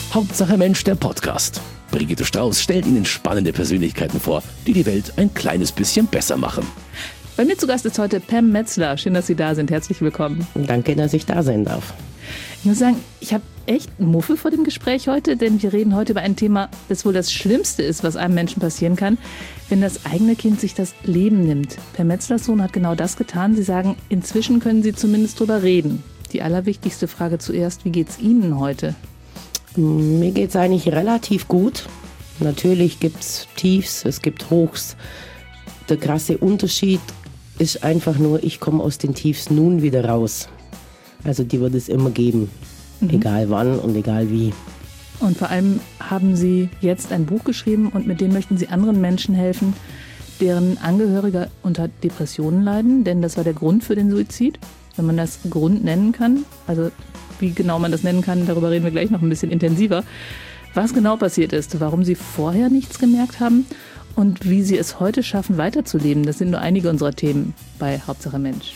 Hauptsache Mensch, der Podcast. Brigitte Strauß stellt Ihnen spannende Persönlichkeiten vor, die die Welt ein kleines bisschen besser machen. Bei mir zu Gast ist heute Pam Metzler. Schön, dass Sie da sind. Herzlich willkommen. Danke, dass ich da sein darf. Ich muss sagen, ich habe echt Muffel vor dem Gespräch heute, denn wir reden heute über ein Thema, das wohl das Schlimmste ist, was einem Menschen passieren kann, wenn das eigene Kind sich das Leben nimmt. Pam Metzlers Sohn hat genau das getan. Sie sagen, inzwischen können Sie zumindest drüber reden. Die allerwichtigste Frage zuerst, wie geht's Ihnen heute? Mir geht's eigentlich relativ gut. Natürlich gibt's Tiefs, es gibt Hochs. Der krasse Unterschied ist einfach nur, ich komme aus den Tiefs nun wieder raus. Also die wird es immer geben, egal wann und egal wie. Und vor allem haben Sie jetzt ein Buch geschrieben und mit dem möchten Sie anderen Menschen helfen, deren Angehörige unter Depressionen leiden. Denn das war der Grund für den Suizid, wenn man das Grund nennen kann. Also wie genau man das nennen kann, darüber reden wir gleich noch ein bisschen intensiver. Was genau passiert ist, warum Sie vorher nichts gemerkt haben und wie Sie es heute schaffen, weiterzuleben. Das sind nur einige unserer Themen bei Hauptsache Mensch.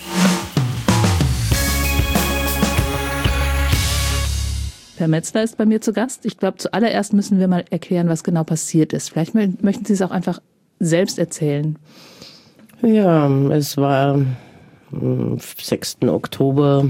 Pam Metzler ist bei mir zu Gast. Ich glaube, zuallererst müssen wir mal erklären, was genau passiert ist. Vielleicht möchten Sie es auch einfach selbst erzählen. Ja, es war am 6. Oktober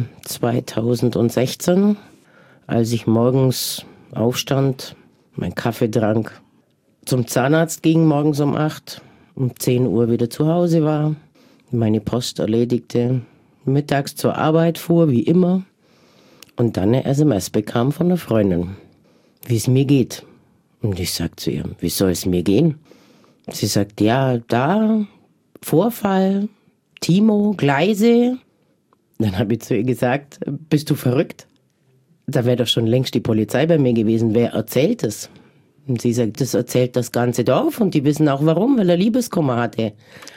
2016, als ich morgens aufstand, meinen Kaffee trank, zum Zahnarzt ging morgens um 8, um 10 Uhr wieder zu Hause war, meine Post erledigte, mittags zur Arbeit fuhr, wie immer, und dann eine SMS bekam von einer Freundin, wie es mir geht. Und ich sagte zu ihr, wie soll es mir gehen? Sie sagt, ja, da, Vorfall, Timo, Gleise. Dann habe ich zu ihr gesagt, bist du verrückt? Da wäre doch schon längst die Polizei bei mir gewesen. Wer erzählt es? Und sie sagt, das erzählt das ganze Dorf und die wissen auch warum, weil er Liebeskummer hatte.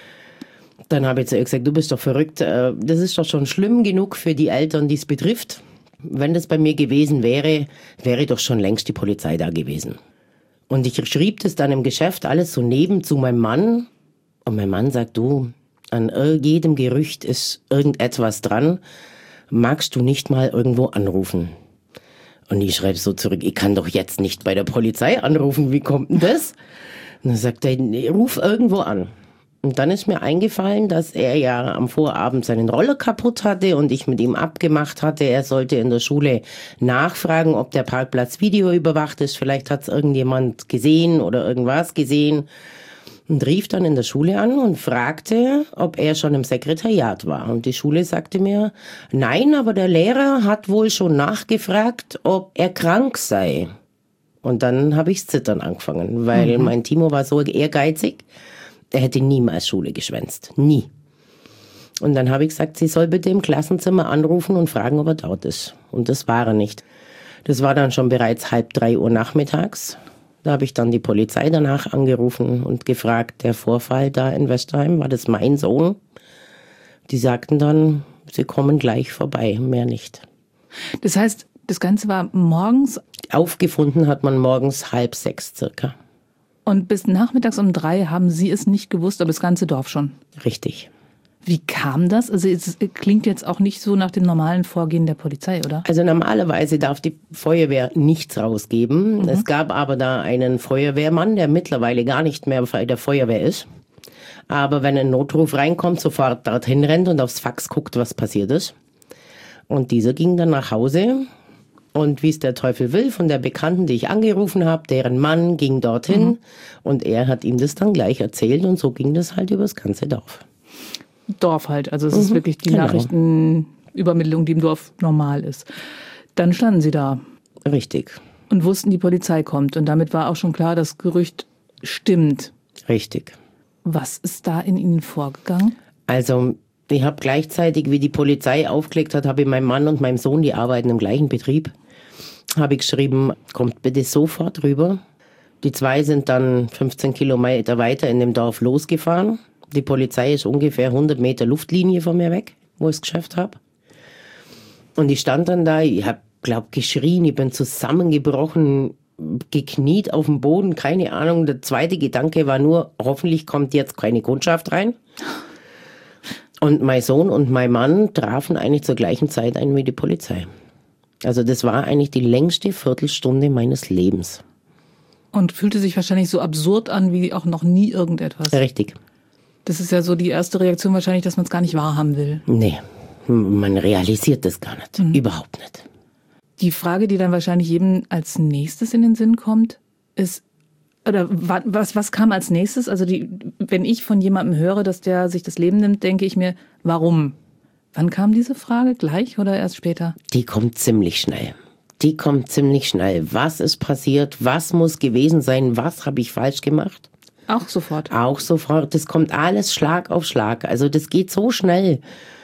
Dann habe ich zu ihr gesagt, du bist doch verrückt. Das ist doch schon schlimm genug für die Eltern, die es betrifft. Wenn das bei mir gewesen wäre, wäre doch schon längst die Polizei da gewesen. Und ich schrieb das dann im Geschäft alles so neben zu meinem Mann. Und mein Mann sagt, du, an jedem Gerücht ist irgendetwas dran. Magst du nicht mal irgendwo anrufen? Und ich schreibe so zurück, ich kann doch jetzt nicht bei der Polizei anrufen, wie kommt denn das? Und dann sagt er, nee, ruf irgendwo an. Und dann ist mir eingefallen, dass er ja am Vorabend seinen Roller kaputt hatte und ich mit ihm abgemacht hatte, er sollte in der Schule nachfragen, ob der Parkplatz videoüberwacht ist. Vielleicht hat es irgendjemand gesehen oder irgendwas gesehen. Und rief dann in der Schule an und fragte, ob er schon im Sekretariat war. Und die Schule sagte mir, nein, aber der Lehrer hat wohl schon nachgefragt, ob er krank sei. Und dann habe ich zittern angefangen, weil mein Timo war so ehrgeizig, er hätte niemals Schule geschwänzt. Nie. Und dann habe ich gesagt, sie soll bitte im Klassenzimmer anrufen und fragen, ob er dort ist. Und das war er nicht. Das war dann schon bereits 2:30 Uhr nachmittags. Da habe ich dann die Polizei danach angerufen und gefragt, der Vorfall da in Westerheim, war das mein Sohn? Die sagten dann, sie kommen gleich vorbei, mehr nicht. Das heißt, das Ganze war morgens? Aufgefunden hat man morgens 5:30 circa. Und bis nachmittags um 3 haben Sie es nicht gewusst, aber das ganze Dorf schon? Richtig. Wie kam das? Also es klingt jetzt auch nicht so nach dem normalen Vorgehen der Polizei, oder? Also normalerweise darf die Feuerwehr nichts rausgeben. Es gab aber da einen Feuerwehrmann, der mittlerweile gar nicht mehr bei der Feuerwehr ist. Aber wenn ein Notruf reinkommt, sofort dorthin rennt und aufs Fax guckt, was passiert ist. Und dieser ging dann nach Hause. Und wie es der Teufel will, von der Bekannten, die ich angerufen habe, deren Mann ging dorthin. Und er hat ihm das dann gleich erzählt. Und so ging das halt übers ganze Dorf. Dorf halt, also es ist wirklich die Nachrichtenübermittlung, die im Dorf normal ist. Dann standen Sie da. Richtig. Und wussten, die Polizei kommt. Und damit war auch schon klar, das Gerücht stimmt. Richtig. Was ist da in Ihnen vorgegangen? Also ich habe gleichzeitig, wie die Polizei aufgelegt hat, habe ich meinem Mann und meinem Sohn, die arbeiten im gleichen Betrieb, habe ich geschrieben, kommt bitte sofort rüber. Die zwei sind dann 15 Kilometer weiter in dem Dorf losgefahren. Die Polizei ist ungefähr 100 Meter Luftlinie von mir weg, wo ich das Geschäft habe. Und ich stand dann da, ich habe, geschrien, ich bin zusammengebrochen, gekniet auf dem Boden, keine Ahnung. Der zweite Gedanke war nur, hoffentlich kommt jetzt keine Kundschaft rein. Und mein Sohn und mein Mann trafen eigentlich zur gleichen Zeit ein wie die Polizei. Also das war eigentlich die längste Viertelstunde meines Lebens. Und fühlte sich wahrscheinlich so absurd an wie auch noch nie irgendetwas. Richtig. Das ist ja so die erste Reaktion wahrscheinlich, dass man es gar nicht wahrhaben will. Nee, man realisiert das gar nicht. Überhaupt nicht. Die Frage, die dann wahrscheinlich jedem als nächstes in den Sinn kommt, ist, oder was kam als nächstes? Also wenn ich von jemandem höre, dass der sich das Leben nimmt, denke ich mir, warum? Wann kam diese Frage? Gleich oder erst später? Die kommt ziemlich schnell. Was ist passiert? Was muss gewesen sein? Was habe ich falsch gemacht? Auch sofort? Auch sofort. Das kommt alles Schlag auf Schlag. Also das geht so schnell.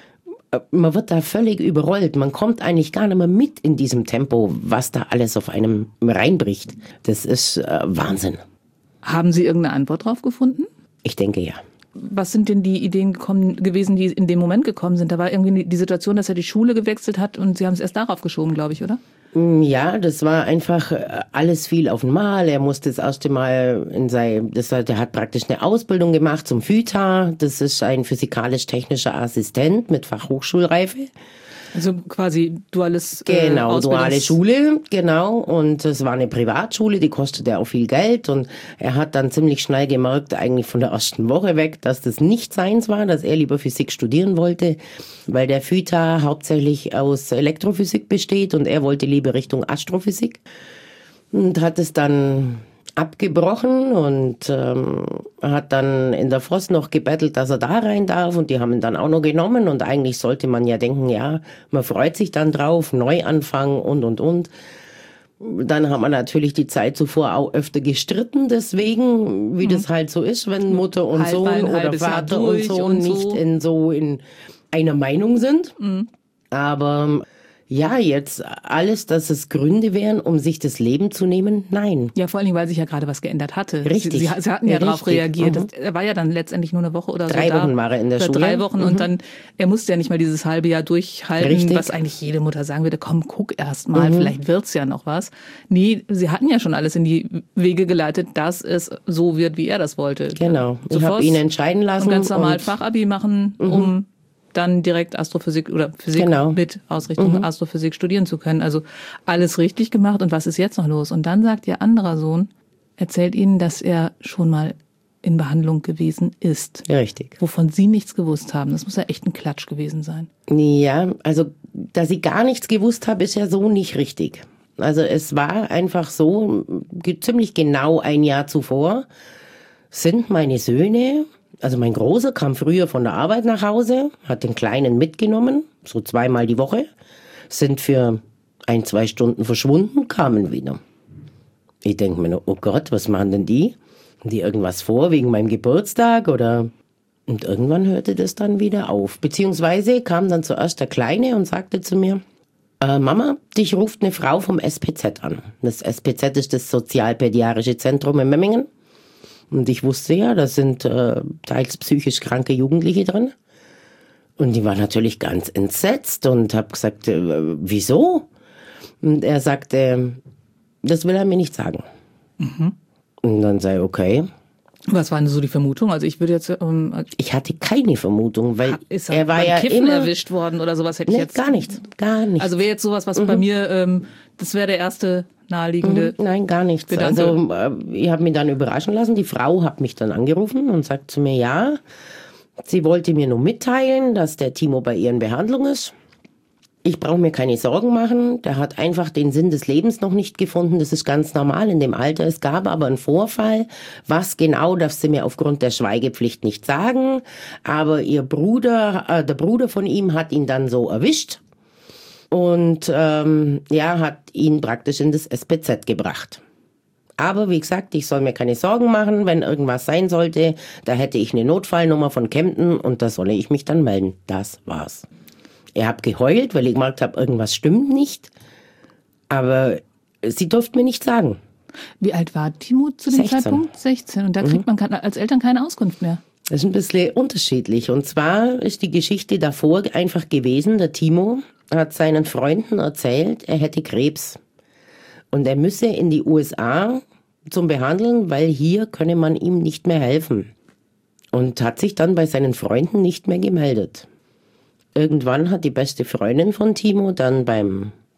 Man wird da völlig überrollt. Man kommt eigentlich gar nicht mehr mit in diesem Tempo, was da alles auf einem reinbricht. Das ist Wahnsinn. Haben Sie irgendeine Antwort drauf gefunden? Ich denke ja. Was sind denn die Ideen gewesen, die in dem Moment gekommen sind? Da war irgendwie die Situation, dass er die Schule gewechselt hat und Sie haben es erst darauf geschoben, glaube ich, oder? Ja, das war einfach alles viel auf einmal. Er musste das erste Mal der hat praktisch eine Ausbildung gemacht zum FÜTA. Das ist ein physikalisch-technischer Assistent mit Fachhochschulreife. Also quasi duales Genau, duale Schule, genau. Und es war eine Privatschule, die kostete auch viel Geld. Und er hat dann ziemlich schnell gemerkt, eigentlich von der ersten Woche weg, dass das nicht seins war, dass er lieber Physik studieren wollte, weil der FÜTA hauptsächlich aus Elektrophysik besteht und er wollte lieber Richtung Astrophysik. Und hat es dann abgebrochen und hat dann in der Voss noch gebettelt, dass er da rein darf und die haben ihn dann auch noch genommen und eigentlich sollte man ja denken, ja, man freut sich dann drauf, Neuanfang und. Dann hat man natürlich die Zeit zuvor auch öfter gestritten deswegen, wie das halt so ist, wenn Mutter und Sohn oder Vater und Sohn nicht in einer Meinung sind. Aber ja, jetzt alles, dass es Gründe wären, um sich das Leben zu nehmen, nein. Ja, vor allen Dingen, weil sich ja gerade was geändert hatte. Richtig. Sie hatten ja darauf reagiert. Er war ja dann letztendlich nur eine Woche oder so 3 Wochen war er in der Schule. 3 Wochen und dann, er musste ja nicht mal dieses halbe Jahr durchhalten, Richtig. was eigentlich jede Mutter sagen würde, komm, guck erst mal, vielleicht wird's ja noch was. Nee, sie hatten ja schon alles in die Wege geleitet, dass es so wird, wie er das wollte. Genau. Ich habe ihn entscheiden lassen. Und ganz normal Fachabi machen, um dann direkt Astrophysik oder Physik mit Ausrichtung Astrophysik studieren zu können. Also alles richtig gemacht und was ist jetzt noch los? Und dann sagt ihr anderer Sohn, erzählt ihnen, dass er schon mal in Behandlung gewesen ist. Ja, richtig. Wovon sie nichts gewusst haben. Das muss ja echt ein Klatsch gewesen sein. Ja, also dass ich gar nichts gewusst habe, ist ja so nicht richtig. Also es war einfach so, ziemlich genau ein Jahr zuvor sind meine Söhne, also mein Großer kam früher von der Arbeit nach Hause, hat den Kleinen mitgenommen, so 2-mal die Woche, sind für 1-2 Stunden verschwunden, kamen wieder. Ich denke mir, oh Gott, was machen denn die? Haben die irgendwas vor wegen meinem Geburtstag oder? Und irgendwann hörte das dann wieder auf. Beziehungsweise kam dann zuerst der Kleine und sagte zu mir, Mama, dich ruft eine Frau vom SPZ an. Das SPZ ist das Sozialpädiatrische Zentrum in Memmingen. Und ich wusste ja, da sind teils psychisch kranke Jugendliche drin. Und die war natürlich ganz entsetzt und habe gesagt, wieso? Und er sagte, das will er mir nicht sagen. Und dann sei okay. Was war denn so die Vermutung? Also ich würde jetzt... ich hatte keine Vermutung, weil ist er war ja Kiffen immer erwischt worden oder sowas hätte ich jetzt... Gar nichts. Also wäre jetzt sowas, was bei mir, das wäre der erste naheliegende... Nein, gar nichts. Gedanke. Also ich habe mich dann überraschen lassen. Die Frau hat mich dann angerufen und sagt zu mir, ja, sie wollte mir nur mitteilen, dass der Timo bei ihr in Behandlung ist. Ich brauche mir keine Sorgen machen. Der hat einfach den Sinn des Lebens noch nicht gefunden. Das ist ganz normal in dem Alter. Es gab aber einen Vorfall. Was genau, darf sie mir aufgrund der Schweigepflicht nicht sagen. Aber der Bruder von ihm hat ihn dann so erwischt. Und hat ihn praktisch in das SPZ gebracht. Aber wie gesagt, ich soll mir keine Sorgen machen, wenn irgendwas sein sollte. Da hätte ich eine Notfallnummer von Kempten und da solle ich mich dann melden. Das war's. Ich habe geheult, weil ich gemerkt habe, irgendwas stimmt nicht. Aber sie durfte mir nicht sagen. Wie alt war Timo zu dem 16. Zeitpunkt? 16. Und da kriegt man als Eltern keine Auskunft mehr. Das ist ein bisschen unterschiedlich. Und zwar ist die Geschichte davor einfach gewesen, der Timo hat seinen Freunden erzählt, er hätte Krebs. Und er müsse in die USA zum Behandeln, weil hier könne man ihm nicht mehr helfen. Und hat sich dann bei seinen Freunden nicht mehr gemeldet. Irgendwann hat die beste Freundin von Timo dann beim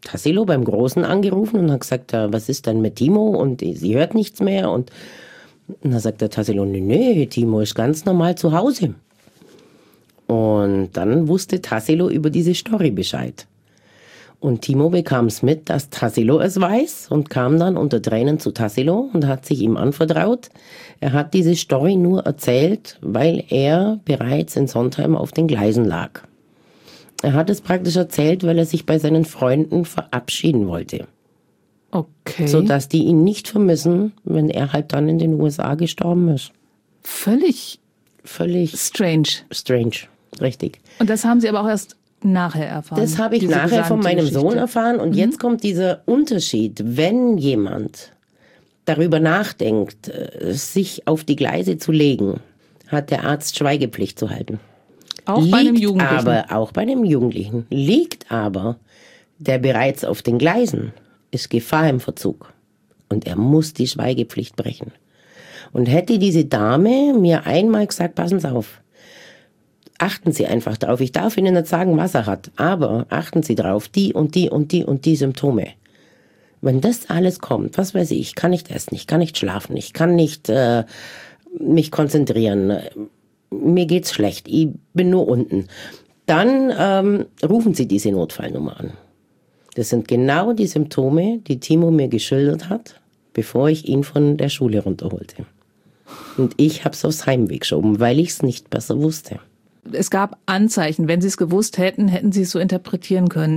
Tassilo beim Großen angerufen und hat gesagt, was ist denn mit Timo? Und sie hört nichts mehr. Und dann sagt der Tassilo, nee, Timo ist ganz normal zu Hause. Und dann wusste Tassilo über diese Story Bescheid. Und Timo bekam es mit, dass Tassilo es weiß und kam dann unter Tränen zu Tassilo und hat sich ihm anvertraut. Er hat diese Story nur erzählt, weil er bereits in Sontheim auf den Gleisen lag. Er hat es praktisch erzählt, weil er sich bei seinen Freunden verabschieden wollte. Okay. Sodass die ihn nicht vermissen, wenn er halt dann in den USA gestorben ist. Völlig strange. Strange, richtig. Und das haben Sie aber auch erst nachher erfahren? Das habe ich diese nachher von meinem Geschichte. Sohn erfahren. Und jetzt kommt dieser Unterschied. Wenn jemand darüber nachdenkt, sich auf die Gleise zu legen, hat der Arzt Schweigepflicht zu halten. Auch bei einem Jugendlichen? Aber auch bei einem Jugendlichen. Liegt aber der bereits auf den Gleisen, ist Gefahr im Verzug. Und er muss die Schweigepflicht brechen. Und hätte diese Dame mir einmal gesagt, passen Sie auf, achten Sie einfach drauf. Ich darf Ihnen nicht sagen, was er hat, aber achten Sie drauf, die und die und die und die Symptome. Wenn das alles kommt, was weiß ich kann nicht essen, ich kann nicht schlafen, ich kann nicht mich konzentrieren, mir geht's schlecht, ich bin nur unten. Dann rufen Sie diese Notfallnummer an. Das sind genau die Symptome, die Timo mir geschildert hat, bevor ich ihn von der Schule runterholte. Und ich habe es aufs Heimweg geschoben, weil ich es nicht besser wusste. Es gab Anzeichen. Wenn Sie es gewusst hätten, hätten Sie es so interpretieren können.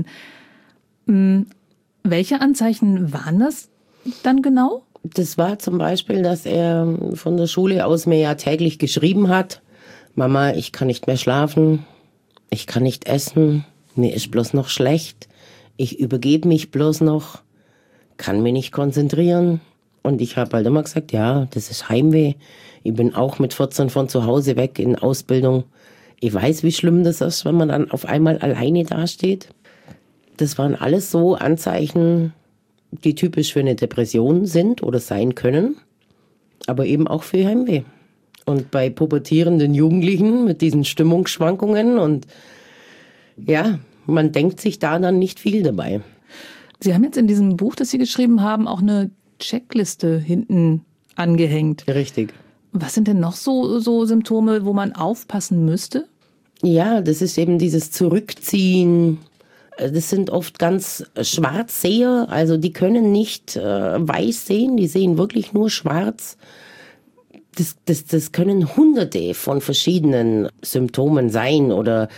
Welche Anzeichen waren das dann genau? Das war zum Beispiel, dass er von der Schule aus mir ja täglich geschrieben hat, Mama, ich kann nicht mehr schlafen, ich kann nicht essen, mir ist bloß noch schlecht, ich übergebe mich bloß noch, kann mich nicht konzentrieren. Und ich habe halt immer gesagt, ja, das ist Heimweh. Ich bin auch mit 14 von zu Hause weg in Ausbildung. Ich weiß, wie schlimm das ist, wenn man dann auf einmal alleine dasteht. Das waren alles so Anzeichen, die typisch für eine Depression sind oder sein können, aber eben auch für Heimweh. Und bei pubertierenden Jugendlichen mit diesen Stimmungsschwankungen und ja, man denkt sich da dann nicht viel dabei. Sie haben jetzt in diesem Buch, das Sie geschrieben haben, auch eine Checkliste hinten angehängt. Richtig. Was sind denn noch so Symptome, wo man aufpassen müsste? Ja, das ist eben dieses Zurückziehen. Das sind oft ganz Schwarzseher, also die können nicht weiß sehen, die sehen wirklich nur schwarz. Das können hunderte von verschiedenen Symptomen sein oder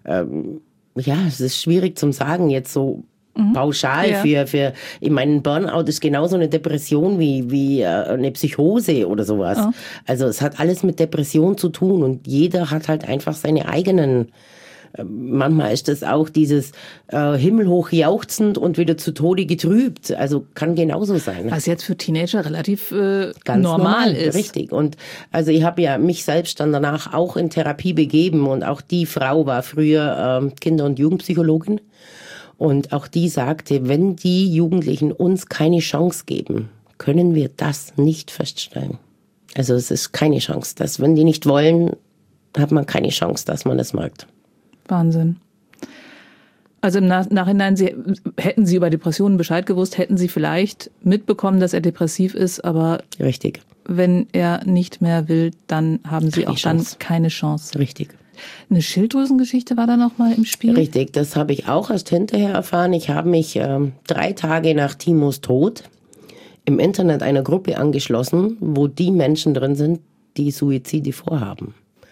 ja, es ist schwierig zum sagen jetzt so pauschal für ich meine, ein Burnout ist genauso eine Depression wie eine Psychose oder sowas. Oh. Also es hat alles mit Depression zu tun und jeder hat halt einfach seine eigenen. Manchmal ist das auch dieses himmelhoch jauchzend und wieder zu Tode getrübt. Also kann genauso sein. Was jetzt für Teenager relativ ganz normal ist. Richtig. Und also ich habe ja mich selbst dann danach auch in Therapie begeben und auch die Frau war früher Kinder- und Jugendpsychologin. Und auch die sagte, wenn die Jugendlichen uns keine Chance geben, können wir das nicht feststellen. Also es ist keine Chance. Dass, wenn die nicht wollen, hat man keine Chance, dass man das merkt. Wahnsinn. Also im Nachhinein, hätten Sie über Depressionen Bescheid gewusst, hätten Sie vielleicht mitbekommen, dass er depressiv ist, aber richtig. Wenn er nicht mehr will, dann haben Sie auch dann keine Chance. Richtig. Eine Schilddrüsengeschichte war da noch mal im Spiel? Richtig, das habe ich auch erst hinterher erfahren. Ich habe mich 3 Tage nach Timos Tod im Internet einer Gruppe angeschlossen, wo die Menschen drin sind, die Suizide vorhaben.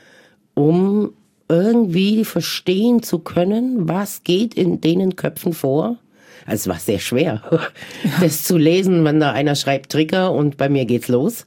Um irgendwie verstehen zu können, was geht in denen Köpfen vor. Also es war sehr schwer, das zu lesen, wenn da einer schreibt Trigger und bei mir geht's los.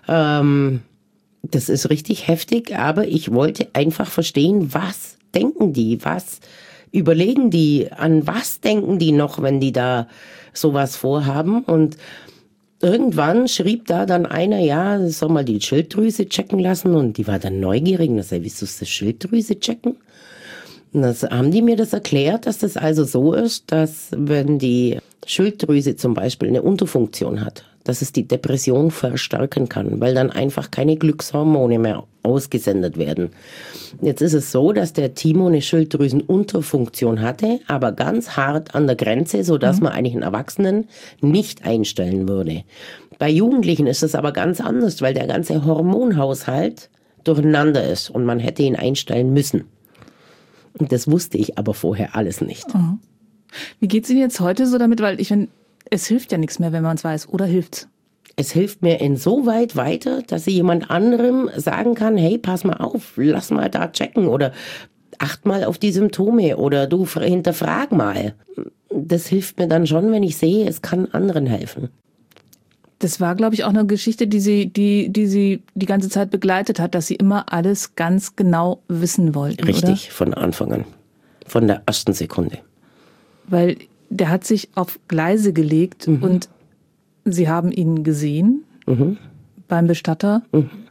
Das ist richtig heftig, aber ich wollte einfach verstehen, was denken die, was überlegen die, an was denken die noch, wenn die da sowas vorhaben. Und irgendwann schrieb da dann einer, ja, soll mal die Schilddrüse checken lassen. Und die war dann neugierig und sagte, wieso ist das Schilddrüse checken? Und dann haben die mir das erklärt, dass das also so ist, dass wenn die Schilddrüse zum Beispiel eine Unterfunktion hat, dass es die Depression verstärken kann, weil dann einfach keine Glückshormone mehr ausgesendet werden. Jetzt ist es so, dass der Timo eine Schilddrüsenunterfunktion hatte, aber ganz hart an der Grenze, sodass man eigentlich einen Erwachsenen nicht einstellen würde. Bei Jugendlichen ist es aber ganz anders, weil der ganze Hormonhaushalt durcheinander ist und man hätte ihn einstellen müssen. Und das wusste ich aber vorher alles nicht. Oh. Wie geht's Ihnen jetzt heute so damit? Weil ich finde, es hilft ja nichts mehr, wenn man es weiß. Oder hilft's? Es hilft mir insoweit weiter, dass ich jemand anderem sagen kann, hey, pass mal auf, lass mal da checken oder acht mal auf die Symptome oder du hinterfrag mal. Das hilft mir dann schon, wenn ich sehe, es kann anderen helfen. Das war, glaube ich, auch eine Geschichte, die Sie die ganze Zeit begleitet hat, dass Sie immer alles ganz genau wissen wollten, Richtig, oder? von Anfang an. Von der ersten Sekunde. Weil der hat sich auf Gleise gelegt und Sie haben ihn gesehen beim Bestatter.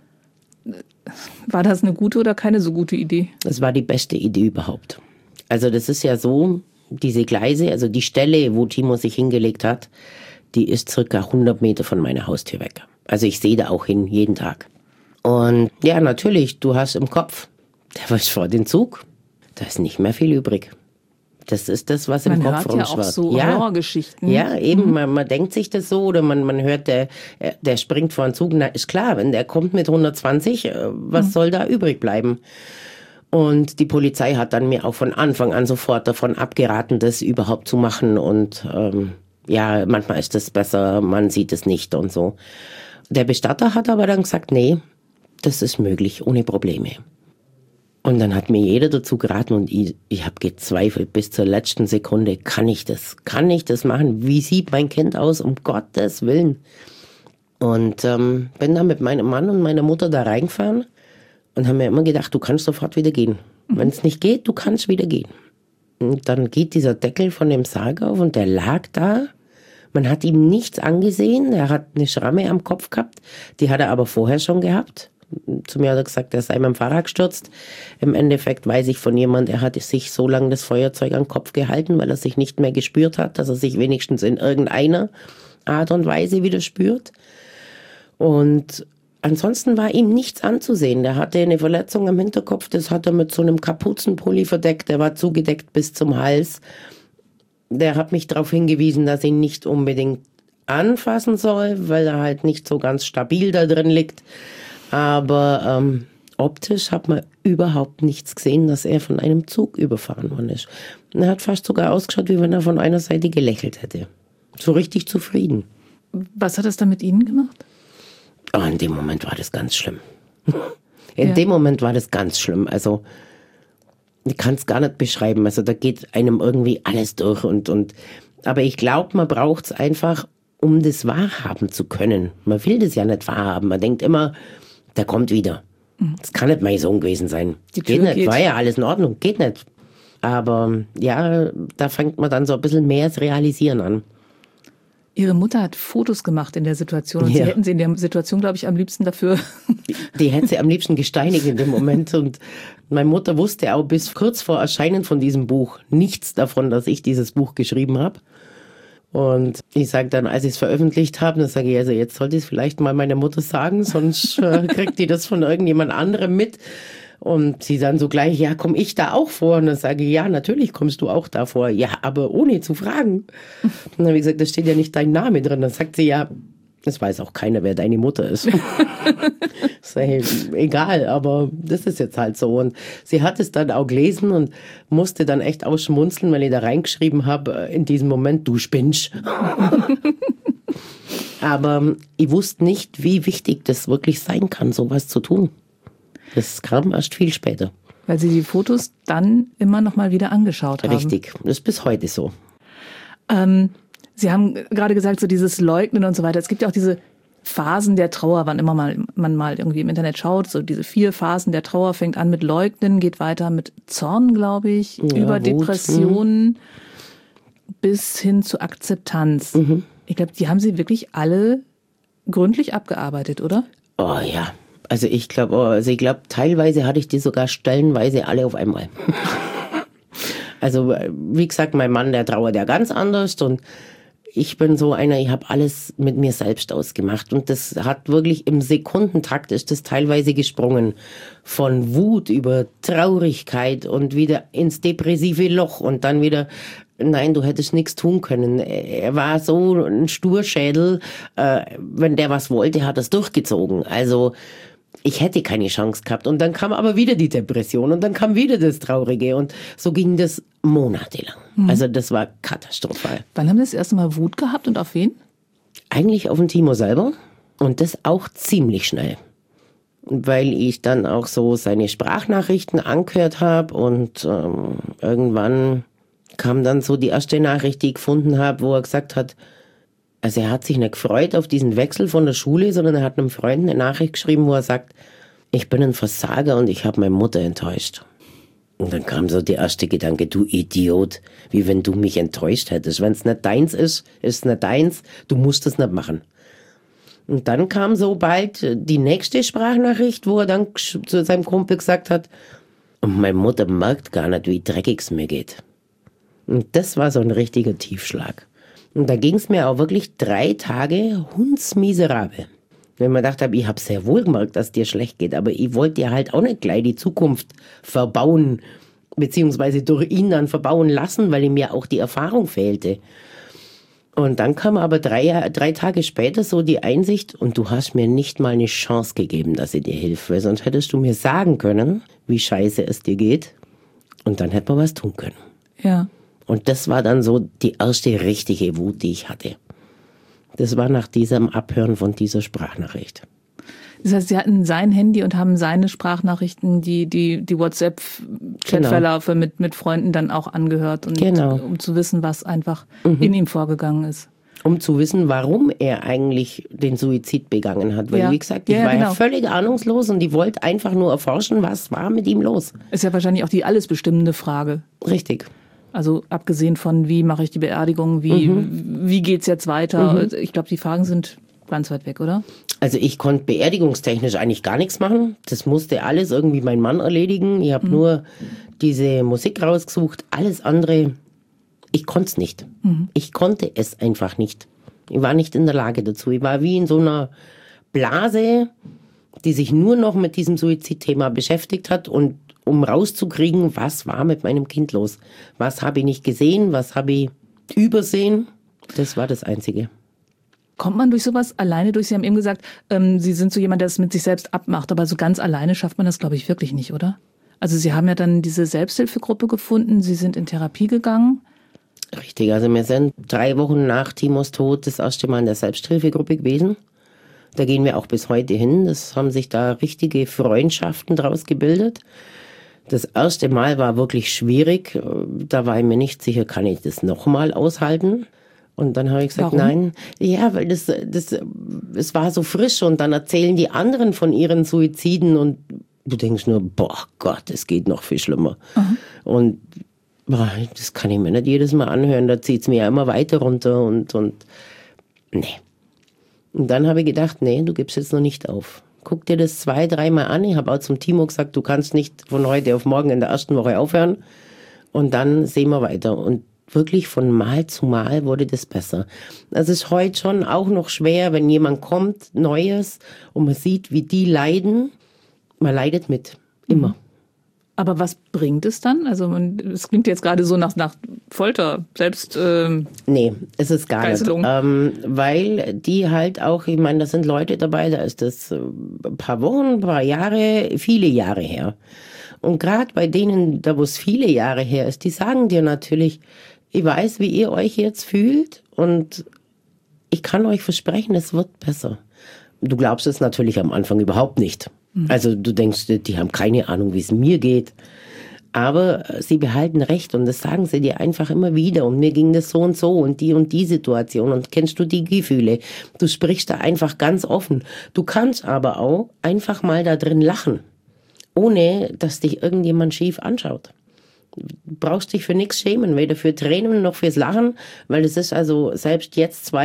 War das eine gute oder keine so gute Idee? Das war die beste Idee überhaupt. Also das ist ja so, diese Gleise, also die Stelle, wo Timo sich hingelegt hat, die ist circa 100 Meter von meiner Haustür weg. Also ich sehe da auch hin, jeden Tag. Und ja, natürlich, du hast im Kopf, der war vor dem Zug, da ist nicht mehr viel übrig. Das ist das, was im Kopf rumschwirrt. Man hört ja auch so Horrorgeschichten. Ja, eben, man denkt sich das so oder man hört, der springt vor den Zug. Na, ist klar, wenn der kommt mit 120, was soll da übrig bleiben? Und die Polizei hat dann mir auch von Anfang an sofort davon abgeraten, das überhaupt zu machen. Und ja, manchmal ist es besser, man sieht es nicht und so. Der Bestatter hat aber dann gesagt, nee, das ist möglich, ohne Probleme. Und dann hat mir jeder dazu geraten und ich habe gezweifelt bis zur letzten Sekunde, kann ich das machen? Wie sieht mein Kind aus, um Gottes Willen? Und bin dann mit meinem Mann und meiner Mutter da reingefahren und haben mir immer gedacht, du kannst sofort wieder gehen. Wenn es nicht geht, du kannst wieder gehen. Und dann geht dieser Deckel von dem Sarg auf und der lag da. Man hat ihm nichts angesehen, er hat eine Schramme am Kopf gehabt, die hat er aber vorher schon gehabt. Zu mir hat er gesagt, er sei mit dem Fahrrad gestürzt. Im Endeffekt weiß ich von jemand, er hat sich so lange das Feuerzeug am Kopf gehalten, weil er sich nicht mehr gespürt hat, dass er sich wenigstens in irgendeiner Art und Weise wieder spürt. Und ansonsten war ihm nichts anzusehen. Der hatte eine Verletzung am Hinterkopf, das hat er mit so einem Kapuzenpulli verdeckt, der war zugedeckt bis zum Hals. Der hat mich darauf hingewiesen, dass ich ihn nicht unbedingt anfassen soll, weil er halt nicht so ganz stabil da drin liegt. Aber optisch hat man überhaupt nichts gesehen, dass er von einem Zug überfahren worden ist. Er hat fast sogar ausgeschaut, wie wenn er von einer Seite gelächelt hätte. So richtig zufrieden. Was hat es dann mit Ihnen gemacht? Oh, in dem Moment war das ganz schlimm. In dem Moment war das ganz schlimm. Also ich kann es gar nicht beschreiben. Also da geht einem irgendwie alles durch. Aber ich glaube, man braucht es einfach, um das wahrhaben zu können. Man will das ja nicht wahrhaben. Man denkt immer, der kommt wieder. Das kann nicht mein Sohn gewesen sein. Geht nicht, war ja alles in Ordnung, geht nicht. Aber ja, da fängt man dann so ein bisschen mehr das Realisieren an. Ihre Mutter hat Fotos gemacht in der Situation und Sie hätten sie in der Situation, glaube ich, am liebsten dafür... Die hätte sie am liebsten gesteinigt in dem Moment. Und meine Mutter wusste auch bis kurz vor Erscheinen von diesem Buch nichts davon, dass ich dieses Buch geschrieben habe. Und ich sage dann, als ich es veröffentlicht habe, dann sage ich, also jetzt sollte ich es vielleicht mal meiner Mutter sagen, sonst kriegt die das von irgendjemand anderem mit. Und sie dann so gleich, ja, komme ich da auch vor? Und dann sage ich, ja, natürlich kommst du auch da vor. Ja, aber ohne zu fragen. Und dann habe ich gesagt, da steht ja nicht dein Name drin. Dann sagt sie, ja, das weiß auch keiner, wer deine Mutter ist. Sag ich, egal, aber das ist jetzt halt so. Und sie hat es dann auch gelesen und musste dann echt ausschmunzeln, weil ich da reingeschrieben habe, in diesem Moment, du spinnst. Aber ich wusste nicht, wie wichtig das wirklich sein kann, sowas zu tun. Das kam erst viel später. Weil Sie die Fotos dann immer noch mal wieder angeschaut haben. Richtig, das ist bis heute so. Sie haben gerade gesagt, so dieses Leugnen und so weiter. Es gibt ja auch diese Phasen der Trauer, wann immer man mal irgendwie im Internet schaut. So diese 4 Phasen der Trauer fängt an mit Leugnen, geht weiter mit Zorn, glaube ich, ja, über Wut, Depressionen bis hin zu Akzeptanz. Ich glaube, die haben Sie wirklich alle gründlich abgearbeitet, oder? Oh ja. Also ich glaube, teilweise hatte ich die sogar stellenweise alle auf einmal. Also wie gesagt, mein Mann, der trauert ja ganz anders und ich bin so einer, ich habe alles mit mir selbst ausgemacht und das hat wirklich im Sekundentakt ist das teilweise gesprungen. Von Wut über Traurigkeit und wieder ins depressive Loch und dann wieder, nein, du hättest nichts tun können. Er war so ein Sturschädel, wenn der was wollte, hat er es durchgezogen. Also ich hätte keine Chance gehabt. Und dann kam aber wieder die Depression und dann kam wieder das Traurige. Und so ging das monatelang. Also das war katastrophal. Wann haben Sie das erste Mal Wut gehabt und auf wen? Eigentlich auf den Timo selber. Und das auch ziemlich schnell. Weil ich dann auch so seine Sprachnachrichten angehört habe. Und irgendwann kam dann so die erste Nachricht, die ich gefunden habe, wo er gesagt hat, also er hat sich nicht gefreut auf diesen Wechsel von der Schule, sondern er hat einem Freund eine Nachricht geschrieben, wo er sagt, ich bin ein Versager und ich habe meine Mutter enttäuscht. Und dann kam so der erste Gedanke, du Idiot, wie wenn du mich enttäuscht hättest. Wenn es nicht deins ist, ist es nicht deins, du musst es nicht machen. Und dann kam so bald die nächste Sprachnachricht, wo er dann zu seinem Kumpel gesagt hat, und meine Mutter merkt gar nicht, wie dreckig es mir geht. Und das war so ein richtiger Tiefschlag. Und da ging es mir auch wirklich 3 Tage hundsmiserabel. Wenn man gedacht habe, ich habe sehr wohl gemerkt, dass dir schlecht geht, aber ich wollte dir halt auch nicht gleich die Zukunft verbauen, beziehungsweise durch ihn dann verbauen lassen, weil ihm ja auch die Erfahrung fehlte. Und dann kam aber 3 Tage später so die Einsicht, und du hast mir nicht mal eine Chance gegeben, dass ich dir helfe, weil sonst hättest du mir sagen können, wie scheiße es dir geht, und dann hätten wir was tun können. Ja. Und das war dann so die erste richtige Wut, die ich hatte. Das war nach diesem Abhören von dieser Sprachnachricht. Das heißt, Sie hatten sein Handy und haben seine Sprachnachrichten, die WhatsApp-Chatverläufe mit Freunden dann auch angehört, und um zu wissen, was einfach in ihm vorgegangen ist. Um zu wissen, warum er eigentlich den Suizid begangen hat. Weil, wie gesagt, ich war ja völlig ahnungslos und ich wollte einfach nur erforschen, was war mit ihm los. Ist ja wahrscheinlich auch die alles bestimmende Frage. Richtig. Also abgesehen von, wie mache ich die Beerdigung, wie geht's jetzt weiter? Ich glaube, die Fragen sind ganz weit weg, oder? Also ich konnte beerdigungstechnisch eigentlich gar nichts machen. Das musste alles irgendwie mein Mann erledigen. Ich habe nur diese Musik rausgesucht. Alles andere, ich konnte es nicht. Ich konnte es einfach nicht. Ich war nicht in der Lage dazu. Ich war wie in so einer Blase, die sich nur noch mit diesem Suizidthema beschäftigt hat, und um rauszukriegen, was war mit meinem Kind los. Was habe ich nicht gesehen, was habe ich übersehen. Das war das Einzige. Kommt man durch sowas alleine durch? Sie haben eben gesagt, Sie sind so jemand, der es mit sich selbst abmacht, aber so ganz alleine schafft man das, glaube ich, wirklich nicht, oder? Also Sie haben ja dann diese Selbsthilfegruppe gefunden, Sie sind in Therapie gegangen. Richtig, also wir sind 3 Wochen nach Timos Tod das erste Mal in der Selbsthilfegruppe gewesen. Da gehen wir auch bis heute hin. Das haben sich da richtige Freundschaften draus gebildet. Das erste Mal war wirklich schwierig. Da war ich mir nicht sicher, kann ich das nochmal aushalten? Und dann habe ich gesagt, nein. Ja, weil es war so frisch, und dann erzählen die anderen von ihren Suiziden und du denkst nur, boah Gott, es geht noch viel schlimmer. Und das kann ich mir nicht jedes Mal anhören, da zieht es mir ja immer weiter runter und nee. Und dann habe ich gedacht, nee, du gibst jetzt noch nicht auf. Guck dir das 2-3 Mal an. Ich habe auch zum Timo gesagt, du kannst nicht von heute auf morgen in der ersten Woche aufhören. Und dann sehen wir weiter. Und wirklich von Mal zu Mal wurde das besser. Das ist heute schon auch noch schwer, wenn jemand kommt, Neues, und man sieht, wie die leiden. Man leidet mit. Immer. Aber was bringt es dann? Also es klingt jetzt gerade so nach Folter, selbst. Nee, es ist gar Geißelung. Nicht. Weil die halt auch, ich meine, da sind Leute dabei, da ist das ein paar Wochen, ein paar Jahre, viele Jahre her. Und gerade bei denen, da wo es viele Jahre her ist, die sagen dir natürlich, ich weiß, wie ihr euch jetzt fühlt, und ich kann euch versprechen, es wird besser. Du glaubst es natürlich am Anfang überhaupt nicht. Also du denkst, die haben keine Ahnung, wie es mir geht. Aber sie behalten Recht, und das sagen sie dir einfach immer wieder. Und mir ging das so und so und die Situation, und kennst du die Gefühle? Du sprichst da einfach ganz offen. Du kannst aber auch einfach mal da drin lachen, ohne dass dich irgendjemand schief anschaut. Du brauchst dich für nichts schämen, weder für Tränen noch fürs Lachen, weil es ist also selbst jetzt 2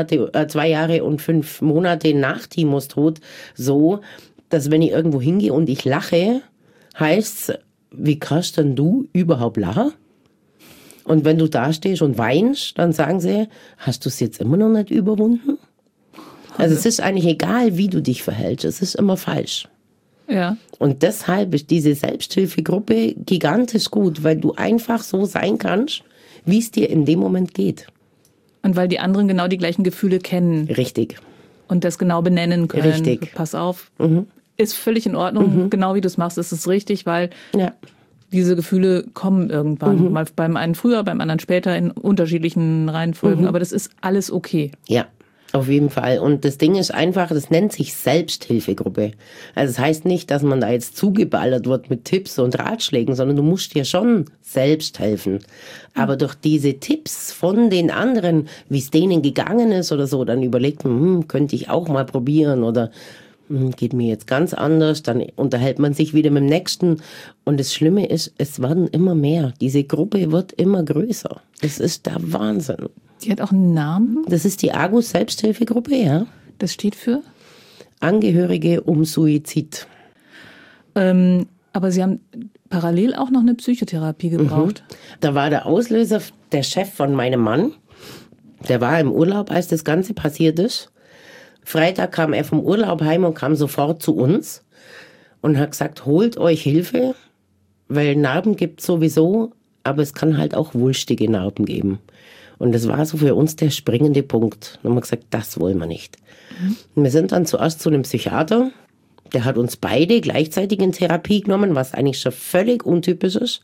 Jahre und 5 Monate nach Timos Tod so, dass wenn ich irgendwo hingehe und ich lache, heißt's, wie kannst denn du überhaupt lachen? Und wenn du da stehst und weinst, dann sagen sie, hast du es jetzt immer noch nicht überwunden? Also es ist eigentlich egal, wie du dich verhältst, es ist immer falsch. Ja. Und deshalb ist diese Selbsthilfegruppe gigantisch gut, weil du einfach so sein kannst, wie es dir in dem Moment geht. Und weil die anderen genau die gleichen Gefühle kennen. Richtig. Und das genau benennen können. Richtig. Pass auf, ist völlig in Ordnung, genau wie du es machst, ist es richtig, weil diese Gefühle kommen irgendwann. Mal beim einen früher, beim anderen später in unterschiedlichen Reihenfolgen. Aber das ist alles okay. Ja, auf jeden Fall. Und das Ding ist einfach, das nennt sich Selbsthilfegruppe. Also das heißt nicht, dass man da jetzt zugeballert wird mit Tipps und Ratschlägen, sondern du musst dir schon selbst helfen. Aber durch diese Tipps von den anderen, wie es denen gegangen ist oder so, dann überlegt man, könnte ich auch mal probieren oder geht mir jetzt ganz anders, dann unterhält man sich wieder mit dem Nächsten. Und das Schlimme ist, es werden immer mehr. Diese Gruppe wird immer größer. Das ist der Wahnsinn. Die hat auch einen Namen? Das ist die Argus Selbsthilfegruppe, ja. Das steht für? Angehörige um Suizid. Aber Sie haben parallel auch noch eine Psychotherapie gebraucht. Da war der Auslöser der Chef von meinem Mann. Der war im Urlaub, als das Ganze passiert ist. Freitag kam er vom Urlaub heim und kam sofort zu uns und hat gesagt, holt euch Hilfe, weil Narben gibt es sowieso, aber es kann halt auch wulstige Narben geben. Und das war so für uns der springende Punkt. Und haben wir gesagt, das wollen wir nicht. Und wir sind dann zuerst zu einem Psychiater, der hat uns beide gleichzeitig in Therapie genommen, was eigentlich schon völlig untypisch ist.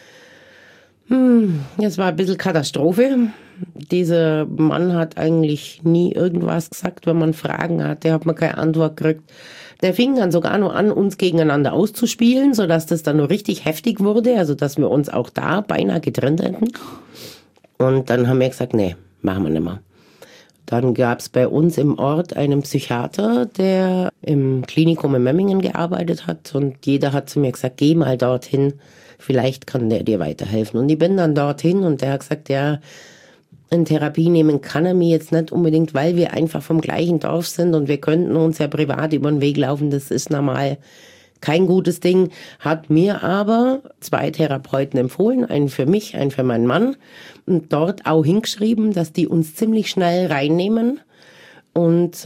Das war ein bisschen Katastrophe. Dieser Mann hat eigentlich nie irgendwas gesagt, wenn man Fragen hatte, hat man keine Antwort gekriegt. Der fing dann sogar noch an, uns gegeneinander auszuspielen, sodass das dann nur richtig heftig wurde, also dass wir uns auch da beinahe getrennt hätten. Und dann haben wir gesagt, nee, machen wir nicht mehr. Dann gab es bei uns im Ort einen Psychiater, der im Klinikum in Memmingen gearbeitet hat und jeder hat zu mir gesagt, geh mal dorthin, vielleicht kann der dir weiterhelfen. Und ich bin dann dorthin und der hat gesagt, ja, in Therapie nehmen kann er mich jetzt nicht unbedingt, weil wir einfach vom gleichen Dorf sind und wir könnten uns ja privat über den Weg laufen, das ist normal kein gutes Ding, hat mir aber 2 Therapeuten empfohlen, einen für mich, einen für meinen Mann und dort auch hingeschrieben, dass die uns ziemlich schnell reinnehmen und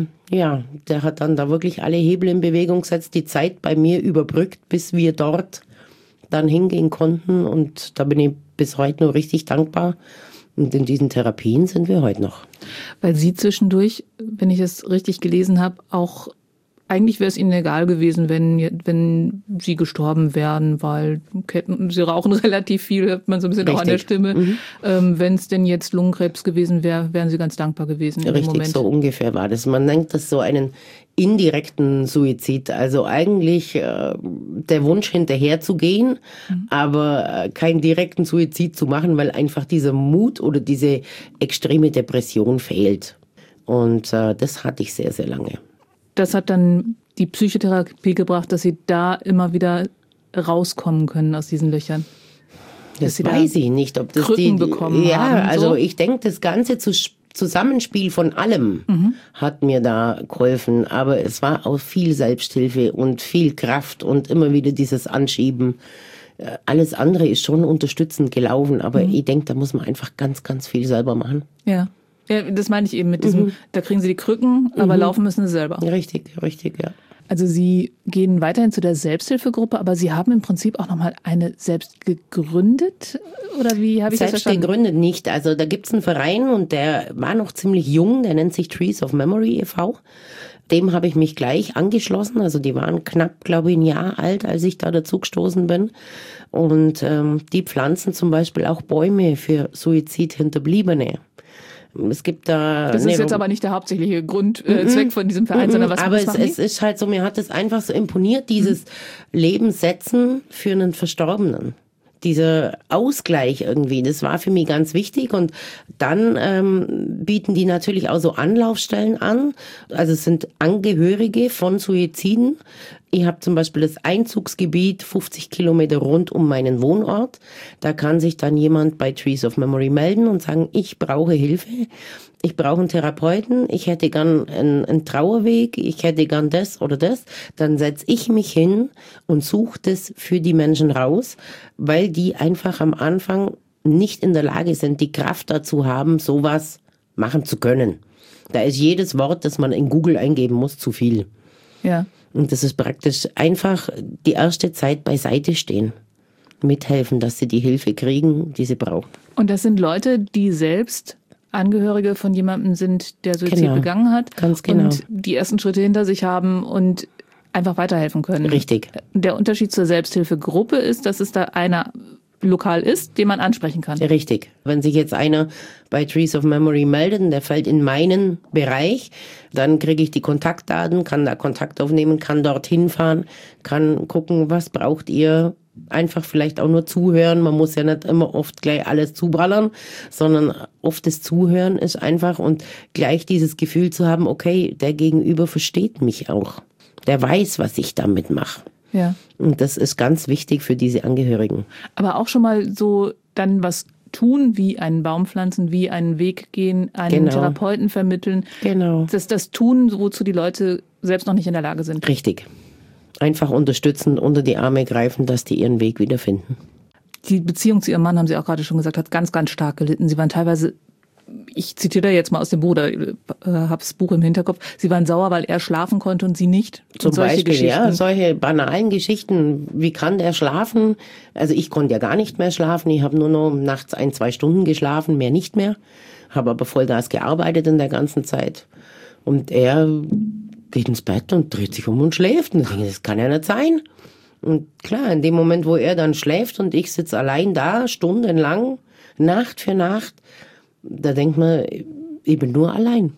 der hat dann da wirklich alle Hebel in Bewegung gesetzt, die Zeit bei mir überbrückt, bis wir dort dann hingehen konnten und da bin ich bis heute nur richtig dankbar. Und in diesen Therapien sind wir heute noch. Weil Sie zwischendurch, wenn ich es richtig gelesen habe, auch eigentlich wäre es Ihnen egal gewesen, wenn Sie gestorben wären, weil Sie rauchen relativ viel, hört man so ein bisschen Richtig. auch an der Stimme. Wenn es denn jetzt Lungenkrebs gewesen wäre, wären Sie ganz dankbar gewesen in dem Richtig, Moment. so ungefähr war das. Man nennt das so einen indirekten Suizid. Also eigentlich der Wunsch hinterher zu gehen, aber keinen direkten Suizid zu machen, weil einfach dieser Mut oder diese extreme Depression fehlt. Und das hatte ich sehr, sehr lange. Das hat dann die Psychotherapie gebracht, dass Sie da immer wieder rauskommen können aus diesen Löchern. Das weiß ich nicht, ob das Krücken bekommen ja, haben, so. also ich denke, das ganze Zusammenspiel von allem hat mir da geholfen, aber es war auch viel Selbsthilfe und viel Kraft und immer wieder dieses Anschieben. Alles andere ist schon unterstützend gelaufen, aber ich denke, da muss man einfach ganz, ganz viel selber machen. Ja. Ja, das meine ich eben mit diesem, da kriegen Sie die Krücken, aber laufen müssen Sie selber. Richtig, ja. Also Sie gehen weiterhin zu der Selbsthilfegruppe, aber Sie haben im Prinzip auch nochmal eine selbst gegründet? Oder wie habe ich das verstanden? Selbst gegründet nicht. Also da gibt's einen Verein und der war noch ziemlich jung, der nennt sich Trees of Memory e.V. Dem habe ich mich gleich angeschlossen. Also die waren knapp, glaube ich, ein Jahr alt, als ich da dazugestoßen bin. Und die pflanzen zum Beispiel auch Bäume für Suizidhinterbliebene. Es gibt da. Das ist jetzt aber nicht der hauptsächliche Zweck von diesem Verein, sondern was aber machen es ist halt so, mir hat es einfach so imponiert, dieses Leben setzen für einen Verstorbenen. Dieser Ausgleich irgendwie, das war für mich ganz wichtig. Und dann bieten die natürlich auch so Anlaufstellen an. Also es sind Angehörige von Suiziden. Ich habe zum Beispiel das Einzugsgebiet 50 Kilometer rund um meinen Wohnort. Da kann sich dann jemand bei Trees of Memory melden und sagen, ich brauche Hilfe, ich brauche einen Therapeuten, ich hätte gern einen Trauerweg, ich hätte gern das oder das. Dann setze ich mich hin und suche das für die Menschen raus, weil die einfach am Anfang nicht in der Lage sind, die Kraft dazu haben, sowas machen zu können. Da ist jedes Wort, das man in Google eingeben muss, zu viel. Ja. Und das ist praktisch einfach die erste Zeit beiseite stehen. Mithelfen, dass sie die Hilfe kriegen, die sie brauchen. Und das sind Leute, die selbst Angehörige von jemandem sind, der Suizid Genau. begangen hat. Ganz genau. Und die ersten Schritte hinter sich haben und einfach weiterhelfen können. Richtig. Der Unterschied zur Selbsthilfegruppe ist, dass es da einer lokal ist, den man ansprechen kann. Richtig. Wenn sich jetzt einer bei Trees of Memory meldet und der fällt in meinen Bereich, dann kriege ich die Kontaktdaten, kann da Kontakt aufnehmen, kann dorthin fahren, kann gucken, was braucht ihr. Einfach vielleicht auch nur zuhören. Man muss ja nicht immer oft gleich alles zuballern, sondern oft das Zuhören ist einfach und gleich dieses Gefühl zu haben, okay, der Gegenüber versteht mich auch. Der weiß, was ich damit mache. Ja. Und das ist ganz wichtig für diese Angehörigen. Aber auch schon mal so dann was tun, wie einen Baum pflanzen, wie einen Weg gehen, einen Genau. Therapeuten vermitteln. Genau. Das tun, wozu die Leute selbst noch nicht in der Lage sind. Richtig. Einfach unterstützen, unter die Arme greifen, dass die ihren Weg wiederfinden. Die Beziehung zu ihrem Mann, haben Sie auch gerade schon gesagt, hat ganz, ganz stark gelitten. Sie waren teilweise, ich zitiere da jetzt mal aus dem Buch, habe das Buch im Hinterkopf, Sie waren sauer, weil er schlafen konnte und Sie nicht. Zum und solche Beispiel, Geschichten. ja, solche banalen Geschichten. Wie kann der schlafen? Also ich konnte ja gar nicht mehr schlafen. Ich habe nur noch nachts 1-2 Stunden geschlafen, mehr nicht mehr. Habe aber Vollgas gearbeitet in der ganzen Zeit. Und er geht ins Bett und dreht sich um und schläft. Und ich denke, das kann ja nicht sein. Und klar, in dem Moment, wo er dann schläft und ich sitze allein da, stundenlang, Nacht für Nacht, da denkt man, ich bin nur allein.